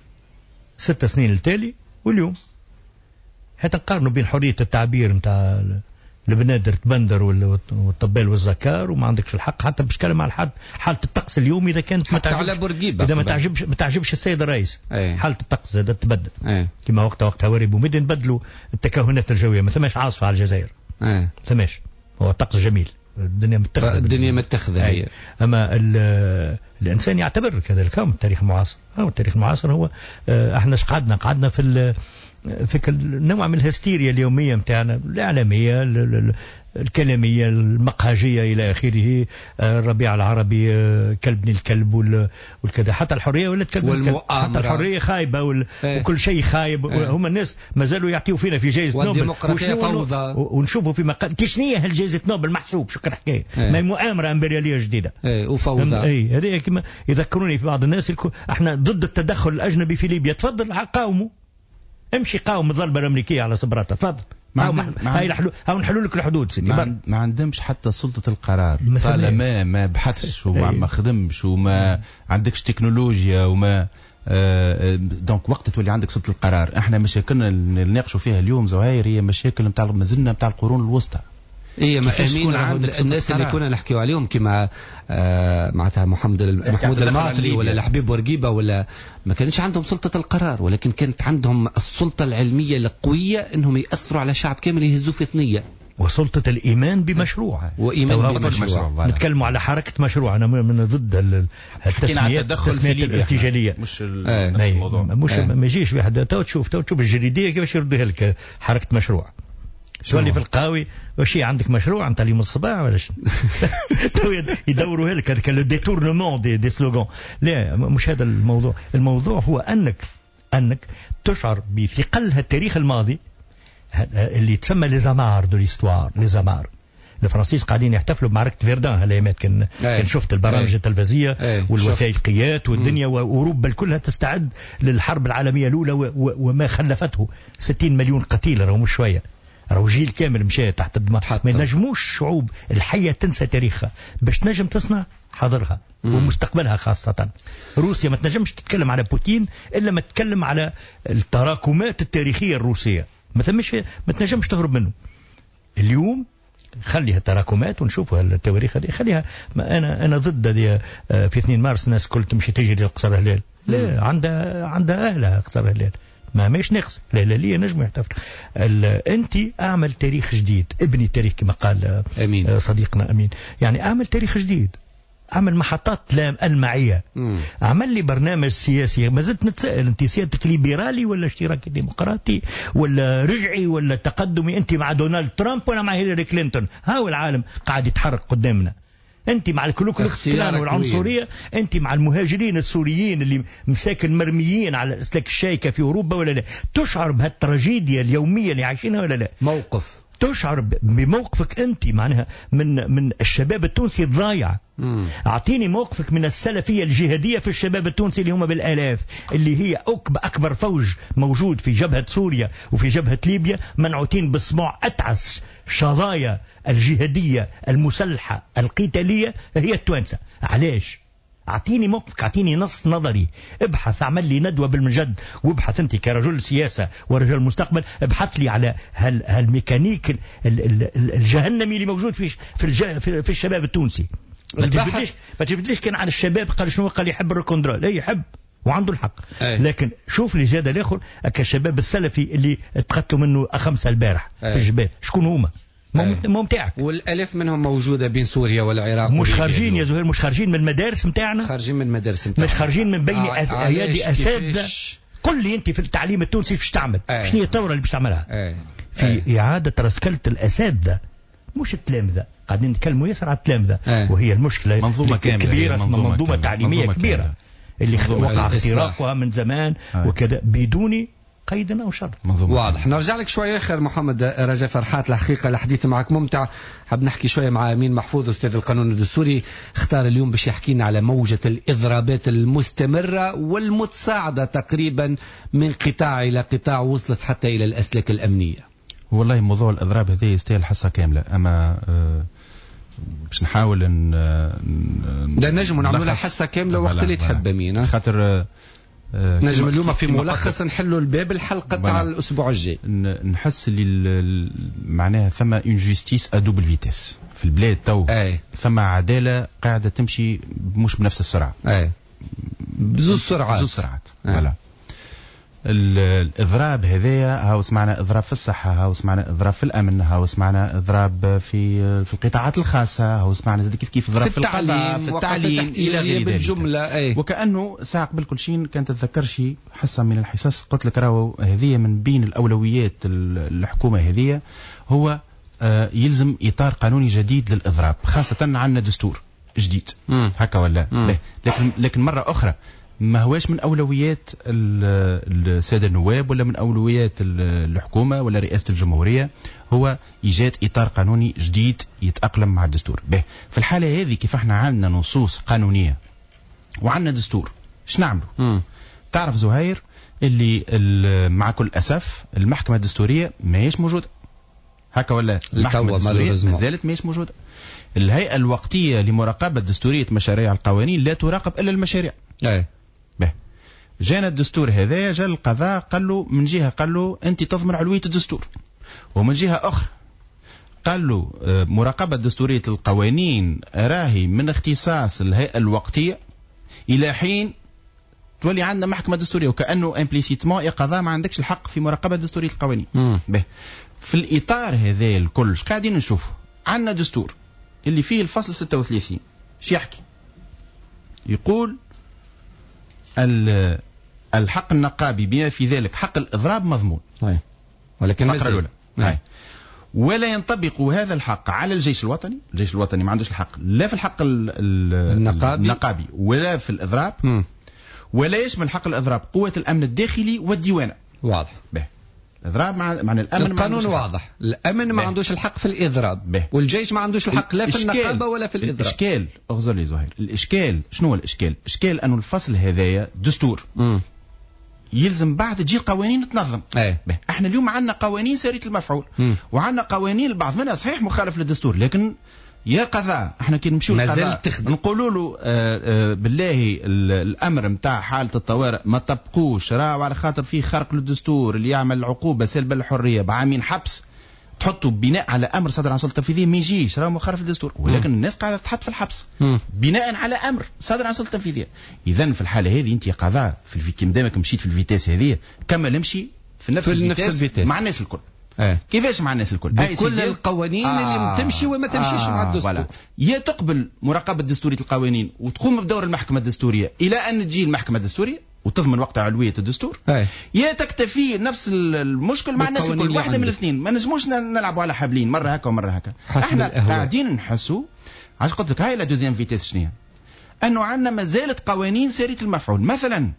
ست سنين التالي واليوم. هات نقارنوا بين حرية التعبير متاع البنادر تبندر والطبال والزكار وما عندكش الحق حتى باش تكلم على حد. حالة الطقس اليوم إذا كانت ما تعجبش، إذا ما تعجبش ما تعجبش السيد الرئيس، أيه. حالة الطقس زادت تبدل، أيه. كما وقتها وقت هواري بومدين بدلوا التكهنات الجوية، ما ثماش عاصفة على الجزائر، أيه. ما ثماش، هو الطقس جميل، الدنيا متخذة الدنيا متخذة هي. أما الإنسان يعتبر كذلك هم التاريخ المعاصر. هو التاريخ المعاصر هو احنا قعدنا قعدنا في فيك النوع من الهستيريا اليومية متاعنا الإعلامية الكلامية المقهجية إلى آخره. الربيع العربي كلبني الكلب والكذا، حتى الحرية ولا الكلب، حتى الحرية خايبة وال... وكل شيء خايب. هم الناس ما زالوا يعطيوا فينا في جائزة نوبل فوضى، ونشوفوا في مقال كشنية هالجائزة نوبل محسوب شو كان حكاية ما مؤامرة امبريالية جديدة وفوضى. اي هذه كما يذكروني في بعض الناس الكو... احنا ضد التدخل الأجنبي في ليبيا. تفضل قاوموا، امشي قاوم الضربة الأمريكية على صبراتها، تفضل ما هاي الحلول، هاو نحلوا لك الحدود سيدي. ما, ما عندهمش حتى سلطة القرار طالما ما بحثش وما ما خدمش وما عندكش تكنولوجيا وما آه دونك وقت تولي عندك سلطة القرار. احنا مشاكلنا اللي نناقشوا فيها اليوم زهير هي مشاكل نتاع مازلنا نتاع القرون الوسطى. ايه ما امين الناس اللي كنا نحكيو عليهم كما آه معناتها محمد محمود الماطري ولا الحبيب ورقيبه ولا ما كانش عندهم سلطه القرار، ولكن كانت عندهم السلطه العلميه القويه انهم ياثروا على شعب كامل يهزوه في ثنيه، وسلطة الإيمان بمشروع وإيمان بمشروع. نتكلموا على حركة مشروع. أنا من ضد التسميات التسميات الارتجالية، مش الموضوع مش ما يجيش واحد تو تشوف تو تشوف الجريدية كيفاش يردوها لك حركة مشروع. تولي في القاوي وشي عندك مشروع انت اليوم الصباح ولا شو يدوروا لك هذاك لو ديتورنمون دي دي سلوغان. لا مش هذا الموضوع. الموضوع هو انك انك تشعر بثقلها التاريخ الماضي اللي تسمى لي زامار دو ليستوار. لي زامار الفرنسيس قاعدين يحتفلوا بمعركة فيردان هالايامات. كان كان شفت البرامج التلفزية والوثائقيات والدنيا، واوروبا كلها تستعد للحرب العالمية الاولى وما خلفته ستين مليون قتيل. راهو مش شوية، راهو جيل كامل مشى تحت الدماء. ما نجموش الشعوب الحية تنسى تاريخها باش تنجم تصنع حاضرها ومستقبلها. خاصة روسيا ما تنجمش تتكلم على بوتين إلا ما تتكلم على التراكمات التاريخية الروسية، ما تمش ما تنجمش تهرب منه. اليوم خليها تراكمات ونشوفها التواريخ هذه خليها. ما أنا أنا ضد دي في اثنين مارس الناس كل تمشي تجري لقصر هلال. لا عندها عندها أهلها قصر هلال ما مش نقص. لا لا ليه نجم يحتفل. انت اعمل تاريخ جديد، ابني تاريخ كما قال أمين. صديقنا امين. يعني اعمل تاريخ جديد، اعمل محطات المعيه، اعمل لي برنامج سياسي. ما زلت نتساءل انت سيادتك ليبرالي ولا اشتراكي ديمقراطي ولا رجعي ولا تقدمي؟ انت مع دونالد ترامب ولا مع هيلاري كلينتون؟ هاو العالم قاعد يتحرك قدامنا. انت مع الكلوكلوكس كلان والعنصريه، انت مع المهاجرين السوريين اللي مساكن مرميين على الاسلاك الشايكه في اوروبا ولا لا؟ تشعر بهالتراجيديا اليوميه اللي عايشينها ولا لا؟ موقف تشعر بموقفك انت معناها من من الشباب التونسي الضايع. اعطيني موقفك من السلفيه الجهاديه في الشباب التونسي اللي هم بالالاف، اللي هي اكبر فوج موجود في جبهه سوريا وفي جبهه ليبيا، منعوتين بصماع اتعس شظايا الجهاديه المسلحه القتاليه هي التوانسه. علاش؟ اعطيني موقفك، اعطيني نص نظري، ابحث، اعمل لي ندوه بالمجد، وابحث انت كرجل سياسه ورجل مستقبل، ابحث لي على هال هالميكانيك الجهنمي اللي موجود في في, في الشباب التونسي. ما تجبدليش ما تجبدليش كان على الشباب قال شنو؟ قال يحب الروكوندرول. لا يحب وعنده الحق. أي. لكن شوف لي زاد الاخر كالشباب السلفي اللي تقتلوا منه خمسه البارح في الجبال، شكون هما؟ ممتعك. والالاف منهم موجوده بين سوريا والعراق. مش خارجين يا زهير، مش خارجين من المدارس نتاعنا، خارجين من المدارس نتاعنا، مش خارجين من بين ايادي اساتذه. قل لي انت في التعليم التونسي ايش تعمل؟ شنو هي الثوره اللي باش تعملها؟ أي. في أي. اعاده رسكله الاساتذه مش التلامذه. قاعدين نتكلموا ياسر على التلامذه، وهي المشكله منظومه كبيره، منظومه, منظومة تعليميه منظومة كبيره كاملة. اللي وقع اختراقها من زمان أي. وكذا بدون قيد أو شرط. واضح. نرجع لك شوية آخر محمد رجاء فرحات. الحقيقة الحديث معك ممتع. حاب نحكي شوية مع أمين محفوظ أستاذ القانون الدستوري، اختار اليوم باش يحكينا على موجة الإضرابات المستمرة والمتصاعدة تقريبا من قطاع إلى قطاع، وصلت حتى إلى الأسلاك الأمنية. والله موضوع الإضراب هذا يستاهل حصة كاملة، أما أه باش نحاول ان لا نجم نعملها حصة كاملة وقت اللي تحب أمين. خاطر أه نجم اليوم في ملخص نحلوا الباب الحلقة تاع الأسبوع الجاي. نحس اللي معناها ثم اون جوستيس ا دوبل فيتيس في البلاد تو. أي. ثم عدالة قاعدة تمشي مش بنفس السرعة. أي. بزوج سرعات. بزوج سرعات. فوالا. الإضراب هذايا هاو سمعنا إضراب في الصحة، هاو سمعنا إضراب في الأمن، هاو سمعنا إضراب في في القطاعات الخاصة، هاو سمعنا زاد كيف كيف إضراب في, في القضاء في التعليم إلى غير بالجملة. أي. وكأنه ساعة قبل كل شيء كانت تتذكر شيء حصة من الحصص قلت لك راهو هذه من بين الأولويات الحكومة هذه هو آه يلزم إطار قانوني جديد للإضراب، خاصة عندنا دستور جديد مم. هكا ولا مم. لكن لكن مرة أخرى ما هواش من أولويات السادة النواب ولا من أولويات الحكومة ولا رئاسة الجمهورية هو إيجاد إطار قانوني جديد يتأقلم مع الدستور. به في الحالة هذه كيف احنا عندنا نصوص قانونية وعندنا دستور ايش نعملوا؟ تعرف زهير اللي مع كل أسف المحكمة الدستورية ما هيش موجودة هكا ولا المحكمة الدستورية ما زالت ما هيش موجودة. الهيئة الوقتية لمراقبة دستورية مشاريع القوانين لا تراقب إلا المشاريع. أي. به جانا الدستور هذا جاء القضاء قال له من جهة قال له أنت تضمن علوية الدستور، ومن جهة أخرى قال له مراقبة دستورية القوانين راهي من اختصاص الهيئة الوقتية إلى حين تولي عندنا محكمة دستورية، وكأنه امبليسيتمون يا قضاء ما عندكش الحق في مراقبة دستورية القوانين. به في الإطار هذا الكل قاعدين نشوفه عندنا دستور اللي فيه الفصل ستة وثلاثين شو يحكي؟ يقول الحق النقابي بما في ذلك حق الإضراب مضمون. هاي. ولكن الفقرة الأولى ولا ينطبق هذا الحق على الجيش الوطني. الجيش الوطني ما عندوش الحق لا في الحق النقابي, النقابي ولا في الإضراب م. ولا يشمل حق الإضراب قوة الأمن الداخلي والديوانة. واضح. به الإضراب مع مع الأمن القانون واضح. الأمن ما عندوش الحق في الإضراب به. والجيش ما عندوش الحق لا في النقابة ولا في الإضراب. الإشكال اغزر لي زهير الإشكال شنو هو الإشكال؟ الإشكال أنه الفصل هذايا دستور م. يلزم بعد تجي قوانين تنظم. ايه. احنا اليوم عندنا قوانين سارية المفعول وعندنا قوانين البعض منها صحيح مخالف للدستور، لكن يا قضاء احنا كي نمشيو للقضاء نقولوا له آه آه بالله الامر نتاع حاله الطوارئ ما تبقوش راهو على خاطر فيه خرق للدستور اللي يعمل عقوبه سلب الحريه بعامين حبس تحطوا بناء على امر صدر عن سلطه تنفيذيه ما يجيش راهو مخالف للدستور، ولكن الناس قاعده تحط في الحبس مم. بناء على امر صدر عن سلطه تنفيذيه. اذا في الحاله هذه انت يا قضاء في الفي مدامك مشيت في الفيتاس هذه كمل امشي في نفس, في الفيتاس, الفيتاس مع الناس الكل. آه. كيفاش مع الناس الكل؟ بكل القوانين آه. اللي تمشي وما تمشيش آه. مع الدستور. يا تقبل مراقبه دستوريه القوانين وتقوم بدور المحكمه الدستوريه الى ان تجي المحكمه الدستوريه وتضمن وقتها علوية الدستور. أي. يا تكتفي نفس المشكل مع الناس الكل واحدة من الاثنين ما نجموش نلعبوا على حبلين مرة هكا ومرة هكا. احنا قاعدين نحسوا عاش قلت لك هاي لا دوزيام فيتيس شنو انه عندنا ما زالت قوانين سارية المفعول. مثلا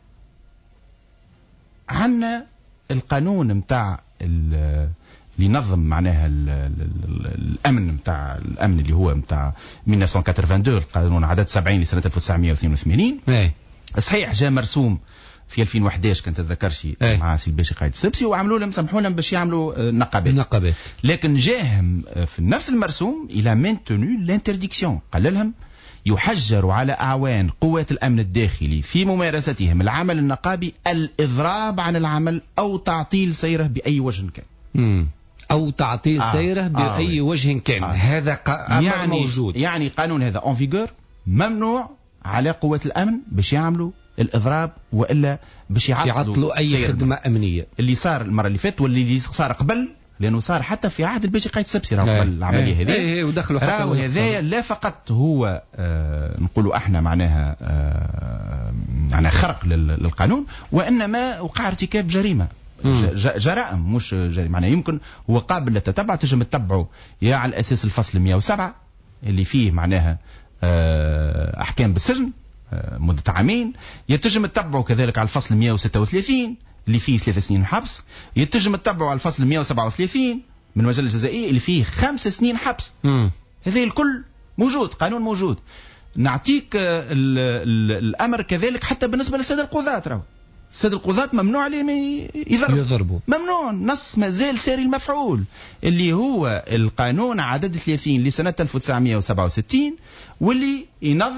عندنا القانون نتاع اللي ينظم معناها ال ال ال الامن نتاع الامن اللي هو نتاع ألف وتسعمائة وثمانية وثمانين القانون عدد سبعين لسنة ألف وتسعمائة واثنين وثمانين. أي. صحيح جاء مرسوم في ألفين وأحد عشر كنت تذكرش مع سي الباشي قايد السبسي وعملوا لهم سمحوا لهم باش يعملوا نقابات. نقابات. لكن جاهم في نفس المرسوم الى مينتونو لانترديكسيون قال لهم يحجر على اعوان قوات الامن الداخلي في ممارستهم العمل النقابي الاضراب عن العمل او تعطيل سيره باي وجه كان. امم او تعطيل آه. سيره باي آه. وجه كان. آه. هذا امر يعني موجود. يعني قانون هذا اون فيغور ممنوع على قوات الامن باش يعملوا الاضراب والا باش يعطلوا, يعطلوا اي خدمه امنيه. اللي صار المره اللي فاتت واللي صار قبل لانه صار حتى في عهد الباشي قايد السبسي راهو قبل العمليه هذه. ايه ودخلوا حتى هذا لا فقط هو آه نقولوا احنا معناها آه معناها خرق للقانون وانما وقع ارتكاب جريمه. جرائم مش جريمه معناها يمكن هو قابل للتتبع تجم تتبعه يا على اساس الفصل مئة وسبعة اللي فيه معناها أحكام بالسجن مدة عامين، يتجم تتبعه كذلك على الفصل مئة وستة وثلاثين اللي فيه ثلاث سنين حبس، يتجم تتبعه على الفصل مئة وسبعة وثلاثين من المجلة الجزائية اللي فيه خمس سنين حبس. هذه الكل موجود قانون موجود. نعطيك ال ال الأمر كذلك حتى بالنسبة للسادة القضاة راهو السادة القضاة ممنوع عليهم يضربوا. يضربوا ممنوع نص ما زال ساري المفعول اللي هو القانون عدد ثلاثين لسنة ألف وتسعمائة وسبعة وستين واللي ينظم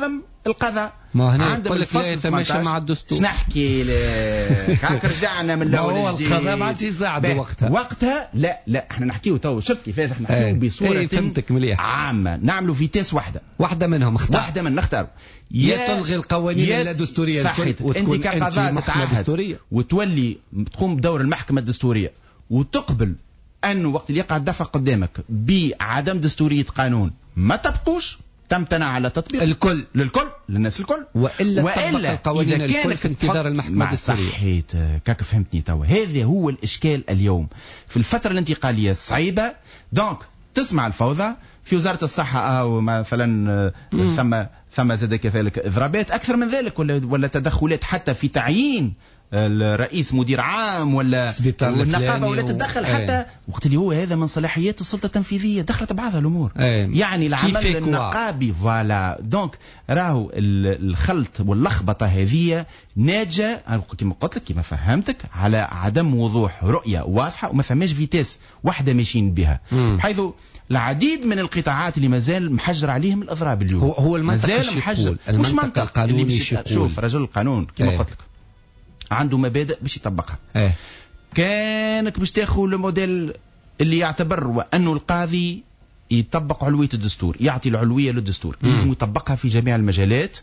القضاء. ما هنا يقول لك لا يتماشى مع الدستور. نحكي هاك رجعنا من الاول. هو القضاء ما عادش يساعدوا وقتها. وقتها لا لا احنا نحكيو تو. شفت كيفاش احنا نحكيو بصوره ايه فهمتك مليح. عامه نعملوا فيتيس واحده واحده منهم اختار. واحده من نختار يا تلغي القوانين اللا-دستوريه الكل وتكون انت كقضاء تتعهد وتولي تقوم بدور المحكمه الدستوريه وتقبل انه وقت اللي يقع الدفع قدامك بعدم دستوريه قانون ما تبقوش، تمتنع على تطبيق الكل للكل للناس الكل، والا, وإلا تطبق القوانين الكل في انتظار المحكمه الدستوريه. صحيت كاك فهمتني توا. هذا هو الاشكال اليوم في الفتره الانتقاليه الصعيبه. دونك تسمع الفوضى في وزاره الصحه او مثلا ثم ثم زاد كذلك اضرابات اكثر من ذلك، ولا ولا تدخلات حتى في تعيين الرئيس مدير عام ولا والنقابه ولا تتدخل حتى ايه. وقت اللي هو هذا من صلاحيات السلطه التنفيذيه دخلت بعضها الامور ايه. يعني العمل النقابي فوالا. دونك راهو الخلط واللخبطه هذه ناتجه كما قلت لك كما فهمتك على عدم وضوح رؤيه واضحه وما فماش فيتاس واحده ماشيين بها، حيث العديد من القطاعات اللي مازال محجر عليهم الاضراب اليوم. هو, هو المنطق محجر المنطق القانوني. شوف رجل القانون كما ايه. قلت لك عنده مبادئ باش يطبقها. ايه. كانك باش تاخذ الموديل اللي يعتبر وانه القاضي يطبق علويه الدستور، يعطي العلويه للدستور، لازم يطبقها في جميع المجالات.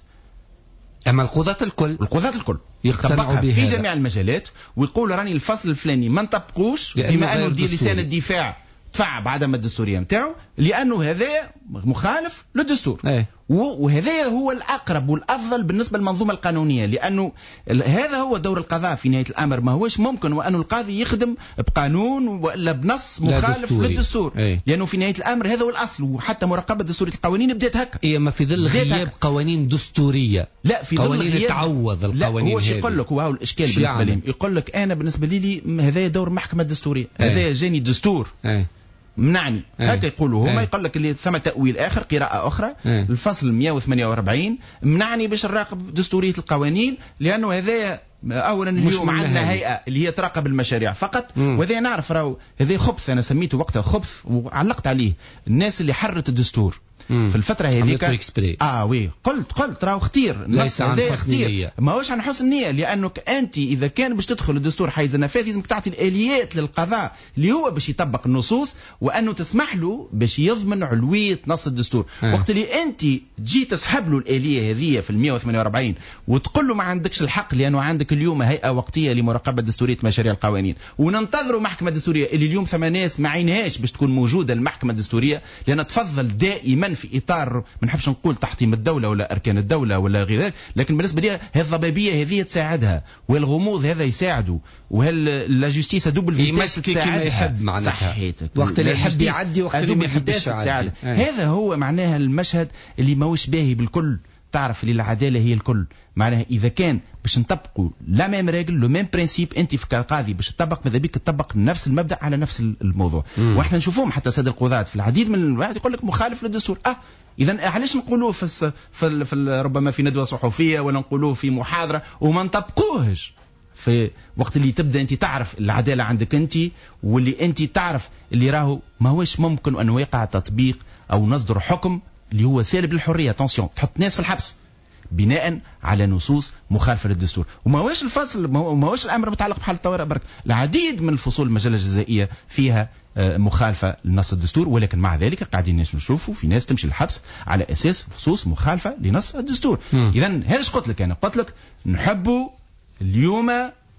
اما القضاة الكل القضاة الكل يطبقها في جميع المجالات ويقول راني الفصل الفلاني ما نطبقوش بما انه دي لسان الدفاع دفع بعدم الدستوريه نتاعو لانه هذا مخالف للدستور. ايه. وهذا هو الأقرب والأفضل بالنسبة للمنظومة القانونية، لأنه هذا هو دور القضاء في نهاية الأمر. ما هوش ممكن وأنه القاضي يخدم بقانون ولا بنص مخالف للدستور ايه. لأنه في نهاية الأمر هذا هو الأصل، وحتى مراقبة دستورية القوانين بدأت هكا. إيه ما في ظل غياب قوانين دستورية. لا في قوانين ظل تعوض القوانين. لا هو شو يقول لك وهو الإشكال بالنسبة لي يقول لك أنا بالنسبة لي هذا دور المحكمة الدستورية ايه. هذا جاني الدستور ايه. منعني ايه. هكا يقولوا هما ايه. يقول لك اللي ثم تأويل آخر قراءة أخرى ايه. الفصل مئة وثمانية وأربعين منعني باش نراقب دستورية القوانين لأنه هذا أولا اليوم عندنا هيئة اللي هي تراقب المشاريع فقط، وهذا نعرف راهو هذا خبث، أنا سميته وقتها خبث وعلقت عليه. الناس اللي حرت الدستور في الفترة هذيك اه وي قلت قلت راهو اختير ليس عن حسن نية، ما هوش عن حسن نية، لأنك أنت إذا كان باش تدخل الدستور حيز النفاذ لازمك تعطي الآليات للقضاء اللي هو باش يطبق النصوص وأنه تسمح له باش يضمن علوية نص الدستور. آه. وقت اللي أنت تجي تسحب له الآلية هذه في المئة وثمانية وأربعين وتقول له ما عندكش الحق لأنه عندك اليوم هيئة وقتية لمراقبة دستورية مشاريع القوانين وننتظروا محكمة دستورية اللي اليوم ثم ناس ما عينهاش باش تكون موجودة المحكمة الدستورية لأنها تفضل دائما في إطار ما نحبش نقول تحطيم الدولة ولا أركان الدولة ولا غير ذلك، لكن بالنسبة لي هذه الضبابية هذه تساعدها والغموض هذا يساعده وهل لا جوستيس دوبل فيتاس تساعدها. يحب معناتها صحيتك وقت اللي يحب يعدي وقت اللي ما يحبش يعدي. هذا هو معناها المشهد اللي ماهوش باهي بالكل. تعرف اللي العدالة هي الكل، معناها إذا كان باش نطبقوا لا ميم ريغل لو ميم برينسيپ أنت في كقاضي باش تطبق ماذا بيك تطبق نفس المبدأ على نفس الموضوع. مم. واحنا نشوفوهم حتى سادة القضاة في العديد من الواحد يقول لك مخالف للدستور. اه إذا علاش نقولوه في الس... في, ال... في ال... ربما في ندوة صحفية ولا نقولوه في محاضرة وما نطبقوهش في وقت اللي تبدا انت تعرف العداله عندك انت واللي انت تعرف اللي راهو ما هوش ممكن انه يقع تطبيق او نصدر حكم اللي هو سالب للحريه. تونسيون تحط ناس في الحبس بناء على نصوص مخالفه للدستور، وما هوش الفصل ما هوش الامر متعلق بحال الطوارئ برك، العديد من الفصول المجله الجزائيه فيها مخالفه لنص الدستور، ولكن مع ذلك قاعدين الناس نشوفوا في ناس تمشي للحبس على اساس فصوص مخالفه لنص الدستور. اذا هذا ايش قلت لك انا؟ قلت لك نحبوا اليوم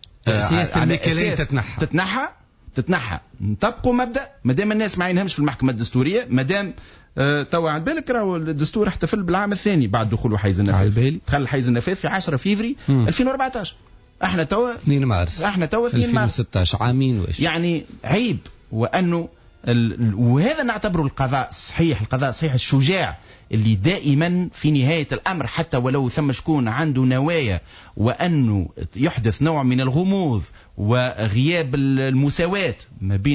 سياسه المكاليه تتنحى تتنحى تتنحى نطبقوا مبدا ما دام الناس ما عينهمش في المحكمه الدستوريه، ما دام أه توا على بالك راهو الدستور احتفل بالعام الثاني بعد دخوله حيز النفاذ، دخل حيز النفاذ في عشرة فبراير ألفين وأربعطاش. احنا توا اثنين مارس احنا توا اثنين مارس ألفين وستطاش عامين واش يعني عيب. وانه ال... وهذا نعتبره القضاء الصحيح، القضاء الصحيح الشجاع اللي دائما في نهاية الأمر حتى ولو ثم شكون عنده نوايا وأنه يحدث نوع من الغموض وغياب المساواة ما بين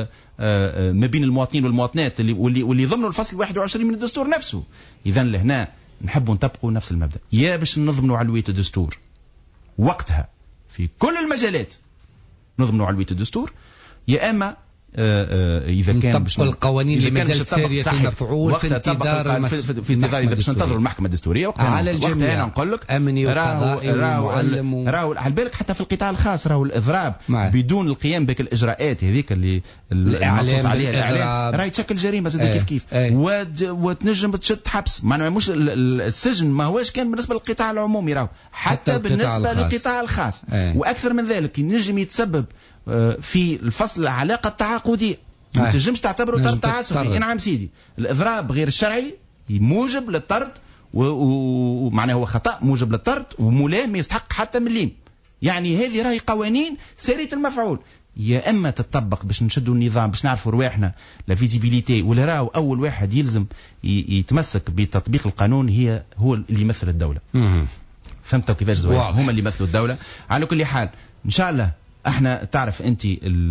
ما بين المواطنين والمواطنات اللي واللي, واللي ضمنوا الفصل واحد وعشرين من الدستور نفسه. إذن لهنا نحبوا نطبقوا نفس المبدأ، يا باش نضمنوا علوية الدستور وقتها في كل المجالات نضمنوا علوية الدستور، يا أما آه اذا كان طبق القوانين اللي مازالت ساريه المفعول في انتظار في انتظار اذا باش ننتظروا المحكمه الدستوريه وقتها على الجميع. انا نقول لك امني وقضائي ومعلم راهو على بالك حتى في القطاع الخاس راهو الاضراب بدون القيام بك الاجراءات هذيك اللي المنصوص عليها الاعلام راهي تشكل جريمه زاد كيف كيف وتنجم تشد حبس. معناها مش السجن ما هوش كان بالنسبه للقطاع العمومي راهو حتى, حتى بالنسبه للقطاع الخاص أي. واكثر من ذلك ينجم يتسبب في الفصل العلاقه التعاقديه ما تنجمش تعتبره طرد تعسفي. نعم سيدي الاضراب غير الشرعي موجب للطرد ومعناه هو خطا موجب للطرد وملام يستحق حتى مليم. يعني هذه راهي قوانين ساريه المفعول يا اما تطبق باش نشدوا النظام باش نعرفوا رواحنا لا فيزيبيليتي ولا راهو اول واحد يلزم يتمسك بتطبيق القانون هي هو اللي يمثل الدوله. فهمتوا كيفاش زوين هما اللي يمثلوا الدوله. على كل حال ان شاء الله احنا تعرف انت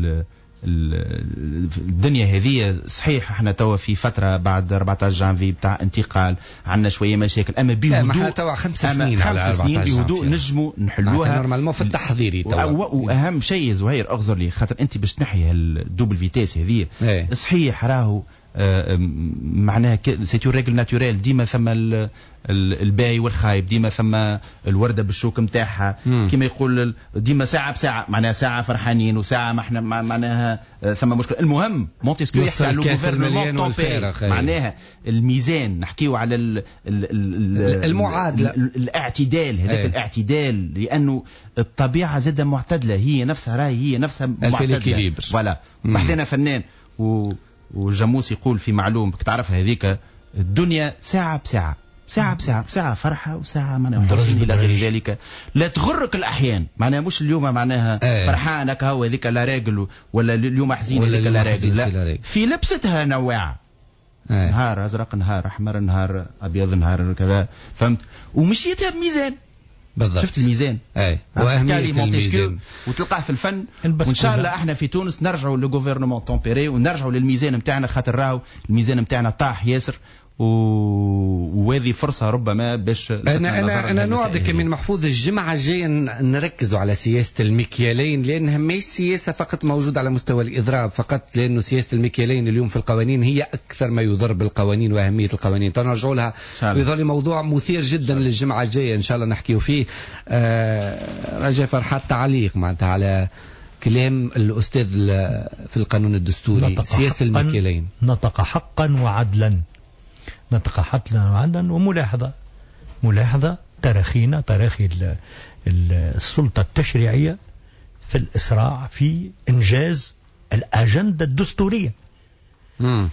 الدنيا هذه صحيح احنا توا في فتره بعد أربعة عشر جانفي بتاع انتقال عندنا شويه مشاكل اما بهدوء احنا توا خمس سنين على خمس سنين بهدوء نجموا نحلوها نورمالمون في التحضيري توا. واهم شيء زهير اغزر لي خاطر انت باش تنحي الدوبل فيتاس هذه صحيح راهو آه معناها سيتو ريغل ناتوريل ديما ثم الباي والخايب ديما ثم الورده بالشوك نتاعها كما يقول ديما ساعه بساعه معناها ساعه فرحانين وساعه ما احنا معناها ثم مشكله. المهم مونتسكيو يحكي على الغوفرنمون معناها الميزان نحكيو على ال ال ال المعادله الاعتدال هذاك الاعتدال لانه الطبيعه زادة معتدله هي نفسها راهي هي نفسها معتدله فوالا. بحثنا فنان و وجاموس يقول في معلوم تعرف هذيك الدنيا ساعة بساعة ساعة بساعة ساعة فرحة وساعة معناها حزن إلى غير ذلك. لا تغرك الأحيان معناها مش اليوم معناها ايه. فرحانك هو هذيك لا راجل ولا اليوم حزين هذيك لا راجل لا في لبستها نواعة ايه. نهار أزرق نهار أحمر نهار أبيض نهار كذا فهمت ومشيتها بميزان بالضبط. شفت الميزان اي واهميه الميزان وتلقاه في الفن وان شاء الله احنا في تونس نرجعوا للغوفرنمون تومبيري ونرجعوا للميزان نتاعنا خاطر راهو الميزان نتاعنا طاح ياسر وهذه فرصه ربما باش انا انا انا نوعدك من محفوظ الجمعه الجايه نركزوا على سياسه المكيالين لانها مش سياسه فقط موجوده على مستوى الاضراب فقط لانه سياسه المكيالين اليوم في القوانين هي اكثر ما يضر بالقوانين واهميه القوانين. تنرجعوا لها ويظل موضوع مثير جدا للجمعه الجايه ان شاء الله نحكيوا فيه. آه رجاء فرحات تعليق معناتها على كلام الاستاذ في القانون الدستوري سياسه المكيالين. نطق حقا وعدلا نطق حقا وعدلا وملاحظه ملاحظه تراخينا تراخي السلطه التشريعيه في الاسراع في انجاز الاجنده الدستوريه. امم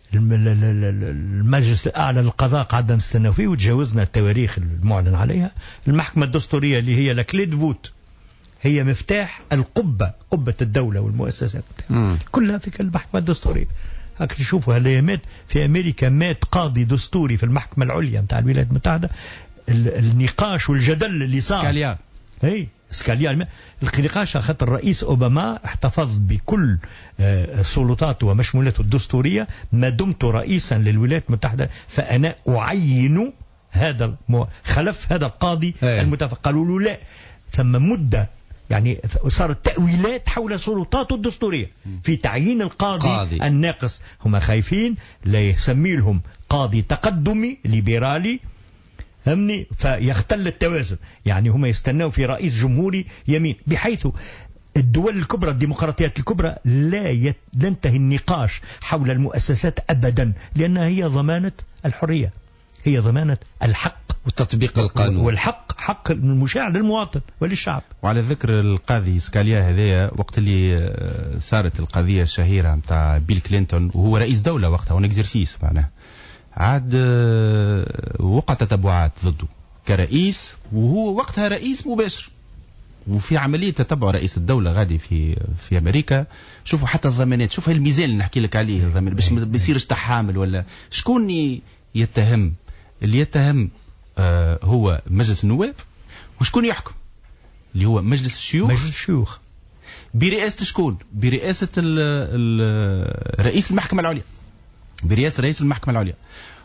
المجلس الاعلى للقضاء قعدنا نستناو فيه وتجاوزنا التواريخ المعلن عليها. المحكمه الدستوريه اللي هي لكليد فوت هي مفتاح القبه قبه الدوله والمؤسسات كلها في المحكمه الدستوريه. هاك تشوفوا هالايامات في امريكا مات قاضي دستوري في المحكمه العليا نتاع الولايات المتحده. النقاش والجدل اللي صار سكاليا اي سكاليا النقاش خاطر الرئيس اوباما احتفظ بكل سلطاته ومشمولاته الدستوريه ما دمت رئيسا للولايات المتحده فانا اعين هذا خلف هذا القاضي المتفق. قالوا له لا ثم مده يعني صارت تأويلات حول سلطاته الدستورية في تعيين القاضي قاضي. الناقص هم خايفين لا يسمي لهم قاضي تقدمي ليبرالي همني فيختل التوازن. يعني هم يستنوا في رئيس جمهوري يمين بحيث الدول الكبرى الديمقراطيات الكبرى لا يت... ينتهي النقاش حول المؤسسات أبدا لأنها هي ضمانة الحرية هي ضمانة الحق وتطبيق القانون والحق حق المشاع للمواطن وللشعب. وعلى ذكر القاضي سكاليا هذايا وقت اللي صارت القضية الشهيرة متاع بيل كلينتون وهو رئيس دولة وقتها اون اكزرسيس معناه عاد وقع تتبعات ضده كرئيس وهو وقتها رئيس مباشر وفي عملية تتبع رئيس الدولة غادي في في أمريكا. شوفوا حتى الضمانات شوف الميزان اللي نحكي لك عليه الضمان باش ما بيصيرش تحامل ولا شكون يتهم اللي يتهم آه هو مجلس النواب وشكون يحكم اللي هو مجلس الشيوخ مجلس الشيوخ برئاسة شكون برئاسة ال ال رئيس المحكمة العليا برئاسة رئيس المحكمة العليا.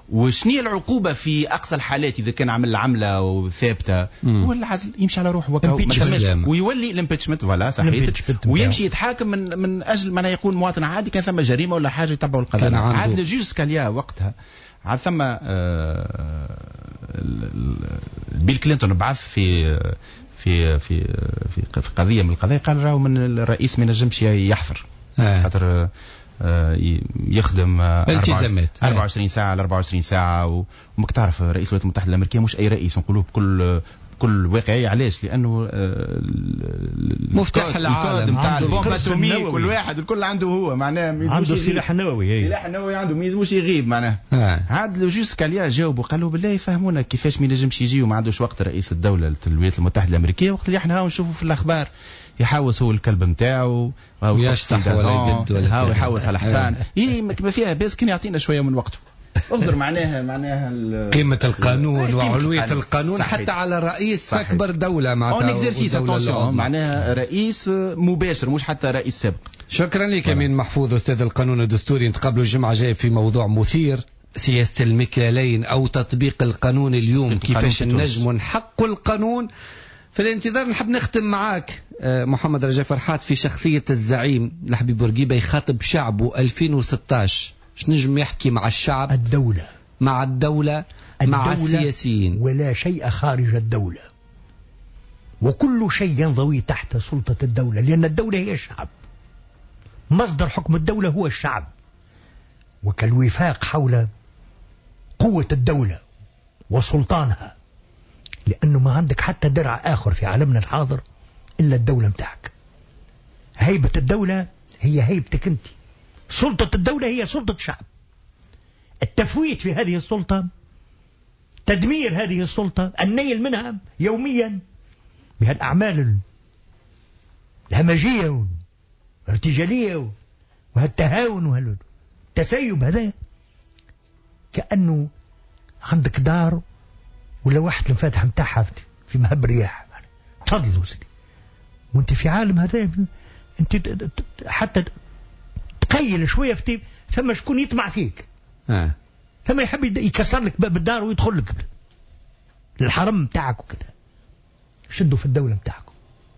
وشنية العقوبة في أقصى الحالات إذا كان عمل عملة ثابتة؟ هو العزل، يمشي على روحه ويولي الامبيتشمنت. فوالا صحيح، ويمشي يتحاكم من من أجل ما يكون مواطن عادي كان ثم جريمة ولا حاجة يتبعوا القضاء. عاد الجوج سكاليا وقتها عاد ثم آه بيل كلينتون بعث في في في في, في قضية من القضايا قال راهو من الرئيس ما ينجمش يحضر خاطر يخدم التزامات أربعة وعشرين ساعة على أربعة وعشرين ساعة. ومك تعرف رئيس الولايات المتحدة الأمريكية مش أي رئيس، نقولوه بكل بكل واقعية. علاش؟ لأنه مفتاح العالم نتاع البومب أتوميك، كل واحد الكل عنده هو معناه عنده السلاح النووي، السلاح النووي عنده ما يلزموش يغيب معناه. عاد لو جوست كاليا جاوبوا قالوا بالله يفهمونا كيفاش ما ينجمش يجي وما عندوش وقت رئيس الدولة الولايات المتحدة الأمريكية، وقت اللي احنا هاو نشوفوا في الأخبار يحوس هو الكلب نتاعو ويشطح ولا يبد ولا هاو يحوس على حسان اي ما فيها بس كان يعطينا شويه من وقته. انظر معناها معناها قيمه القانون وعلويه القانون صحيح. حتى على رئيس اكبر دوله معناتها معناها رئيس مباشر مش حتى رئيس سابق. شكرا لك امين محفوظ استاذ القانون الدستوري. نتقابلوا الجمعه الجايه في موضوع مثير، سياسه المكيالين او تطبيق القانون اليوم، كيفاش النجم نحقق القانون. في الانتظار نحب نختم معاك محمد رجاء فرحات في شخصية الزعيم الحبيب بورقيبة يخاطب شعبه ألفين وستة عشر. اش نجم يحكي مع الشعب؟ الدولة مع الدولة, الدولة مع السياسيين، ولا شيء خارج الدولة، وكل شيء ينضوي تحت سلطة الدولة، لأن الدولة هي الشعب، مصدر حكم الدولة هو الشعب. وكالوفاق حول قوة الدولة وسلطانها، لأنه ما عندك حتى درع آخر في عالمنا الحاضر إلا الدولة متاعك. هيبة الدولة هي هيبتك أنت، سلطة الدولة هي سلطة الشعب. التفويت في هذه السلطة، تدمير هذه السلطة، النيل منها يوميا بهالأعمال الهمجية والارتجالية وهالتهاون وهالتسيب، هذا كأنه عندك دار ولا واحد المفاتح متاعها في مهب رياح تفضلوا سيدي، وانت في عالم هذا انت حتى تقيل شويه في ثم شكون يطمع فيك اه ثم يحب يكسر لك باب الدار ويدخل لك للحرم متاعك وكذا. شدوا في الدوله متاعكم.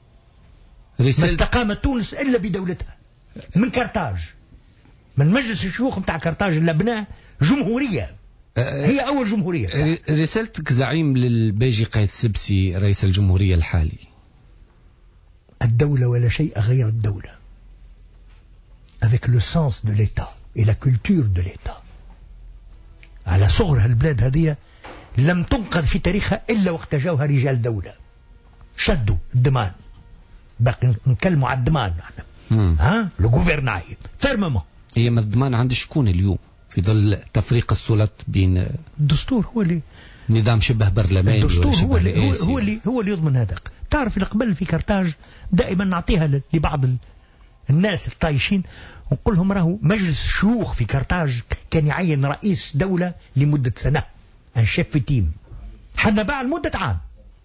ما استقامت تونس الا بدولتها. من كرتاج، من مجلس الشيوخ متاع كرتاج اللي بناه جمهوريه، هي أول جمهورية. رسالتك زعيم للباجي قايد السبسي رئيس الجمهورية الحالي؟ الدولة ولا شيء غير الدولة، avec le sens de l'État et la culture de l'État. على صغر هالبلاد هذه لم تنقذ في تاريخها إلا وقت جاوها رجال دولة شدوا الدمان. باقي نكلموا على الدمان نحن، ها لو غوفرناي فيرممون. هي ما الضمان عند شكون اليوم في ظل تفريق السلطات بين الدستور هو اللي نظام شبه برلماني؟ الدستور هو اللي هو, هو اللي هو اللي يضمن هذا. تعرف اللي قبل في كرتاج دائما نعطيها لبعض الناس الطايشين ونقول لهم راهو مجلس الشيوخ في كرتاج كان يعين رئيس دولة لمدة سنة، ان شيف تيم، حنا بعد مدة عام.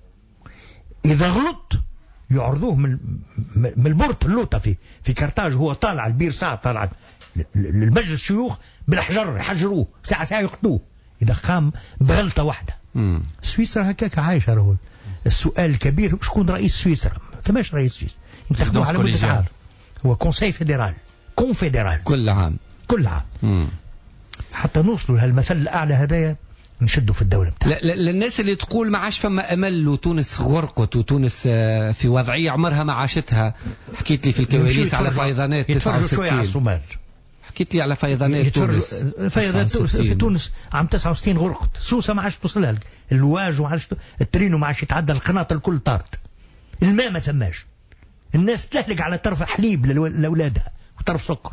إذا غلط يعرضوه من من البورت اللوطة في في كرتاج، هو طالع البير ساعة طالع للمجلس الشيوخ بالحجر يحجروه ساعة ساعة يقتلوه إذا قام بغلطة واحدة. مم. سويسرا هكاك عايشة راهو. السؤال الكبير شكون رئيس سويسرا؟ ما تماش رئيس سويسرا، ينتخبوه على مدة عام. هو كونساي فيدرال كونفيدرال كل عام كل عام. مم. حتى نوصلوا لهالمثل الأعلى هذايا نشدوا في الدولة بتاعنا. للناس اللي تقول ما عاش فما أمل وتونس غرقت وتونس في وضعية عمرها ما عاشتها، حكيت لي في الكواليس على فيضانات تسعة وستين، حكيت لي على فيضانات تونس. فيضانات في تونس عام تسعة وستين غرقت. سوسة ما عادش توصلها، الواج وما عادش، الترينو ما عادش يتعدى، القناطر الكل طارت، الماء ما ثماش، الناس تهلك على طرف حليب لأولادها وطرف سكر.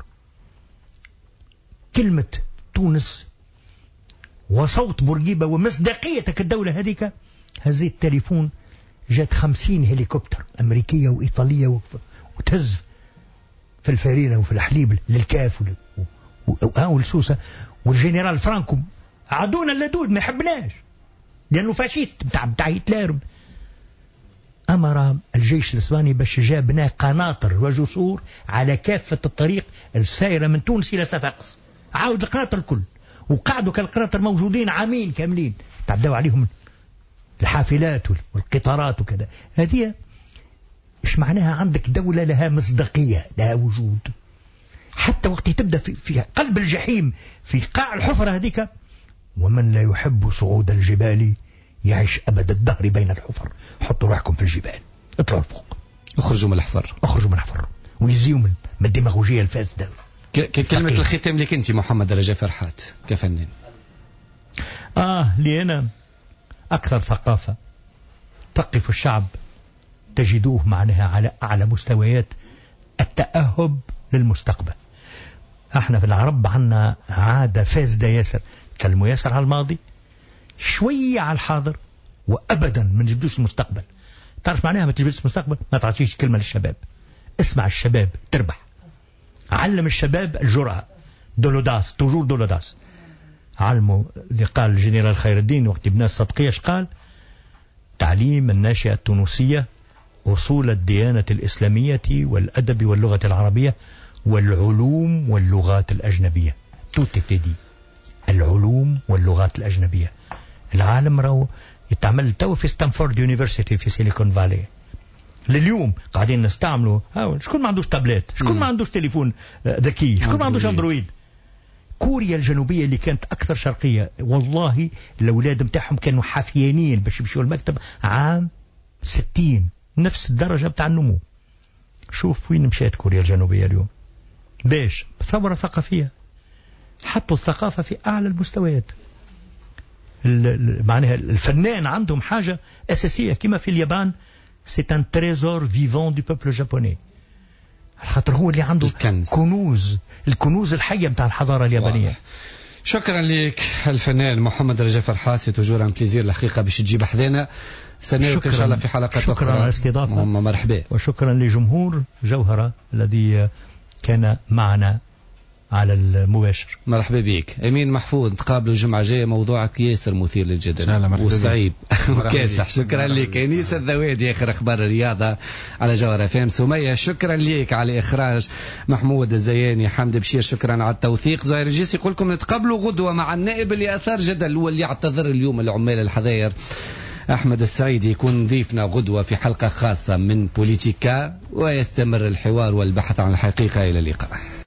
كلمة تونس وصوت بورقيبة ومصداقيتك الدولة هذيك، هز التليفون جات خمسين هليكوبتر أمريكية وإيطالية وتهز في الفارينة وفي الحليب للكاف والسوسة. والجنرال فرانكو عدونا اللدود ما يحبناش لأنه فاشيست بتاع بتاع هتلر. أمر الجيش الإسباني باش جاب بناء قناطر وجسور على كافة الطريق السائرة من تونس إلى صفاقس، عاود القناطر الكل، وقعدوا كالقراطر موجودين عامين كاملين تعدوا عليهم الحافلات والقطارات وكذا. هذه إيش معناها؟ عندك دولة لها مصداقية لها وجود، حتى وقت تبدأ في, في قلب الجحيم في قاع الحفرة هذيك. ومن لا يحب صعود الجبال يعيش أبد الدهر بين الحفر. حطوا روحكم في الجبال، اطلعوا فوق، اخرجوا من الحفر، اخرجوا من الحفر ويزيوا من الديماغوجية الفاسدة. كلمة الختام لك أنت محمد رجاء فرحات كفنان. آه لي أنا أكثر ثقافة تقف الشعب تجدوه معناها على أعلى مستويات التأهب للمستقبل. احنا في العرب عنا عادة فاسدة ياسر، كلموا ياسر على الماضي شوية على الحاضر وأبدا ما نجبدوش المستقبل. تعرف معناها ما تجبدوش المستقبل؟ ما تعطيش كلمة للشباب، اسمع الشباب تربح، علم الشباب الجرأة، دولوداس، توجور دولوداس. علموا اللي قال الجنرال خير الدين وقت ابن الصدقية، قال تعليم الناشئة التونسية أصول الديانة الإسلامية والأدب واللغة العربية والعلوم واللغات الأجنبية. توتتدي العلوم واللغات الأجنبية. العالم راهو يتعمل تو في ستانفورد يونيفرسيتي في سيليكون فالي. لليوم قاعدين نستعملوا شكون ما عندوش تابلت، شكون ما عندوش تليفون ذكي، شكون ما عندوش اندرويد. كوريا الجنوبية اللي كانت أكثر شرقية، والله الأولاد متاعهم كانوا حافيانين باش يمشوا المكتب عام ستين، نفس الدرجة بتاع النمو. شوف وين مشيت كوريا الجنوبية اليوم، باش ثورة ثقافية، حطوا الثقافة في أعلى المستويات. معناها الفنان عندهم حاجة أساسية كما في اليابان، c'est un trésor vivant du peuple japonais. الخاطر هو اللي عنده الكنز. كنوز، الكنوز الحية بتاع الحضارة اليابانية. واضح. شكرا لك الفنان محمد رجاء فرحات، سي توجور ان بليزير الحقيقة باش تجيب حدانا. سنراك ان شاء الله في حلقات شكرا اخرى. شكرا على الاستضافة. مرحبا. وشكرا لجمهور جوهرة الذي كان معنا على المباشر. مرحبا بك امين محفوظ، نتقابلوا الجمعه الجايه، موضوعك ياسر مثير للجدل وصعيب وكاسح. شكرا لك انيس الذوادي، اخر اخبار الرياضه على جوهر اف ام. سميه شكرا لك على الاخراج، محمود الزياني، حمد بشير شكرا على التوثيق. زهير الجيس يقول لكم نتقابلوا غدوه مع النائب اللي اثار جدل واللي اعتذر اليوم العمال الحذاير أحمد السعيدي، يكون ضيفنا غدوة في حلقة خاصة من بوليتيكا، ويستمر الحوار والبحث عن الحقيقة. إلى اللقاء.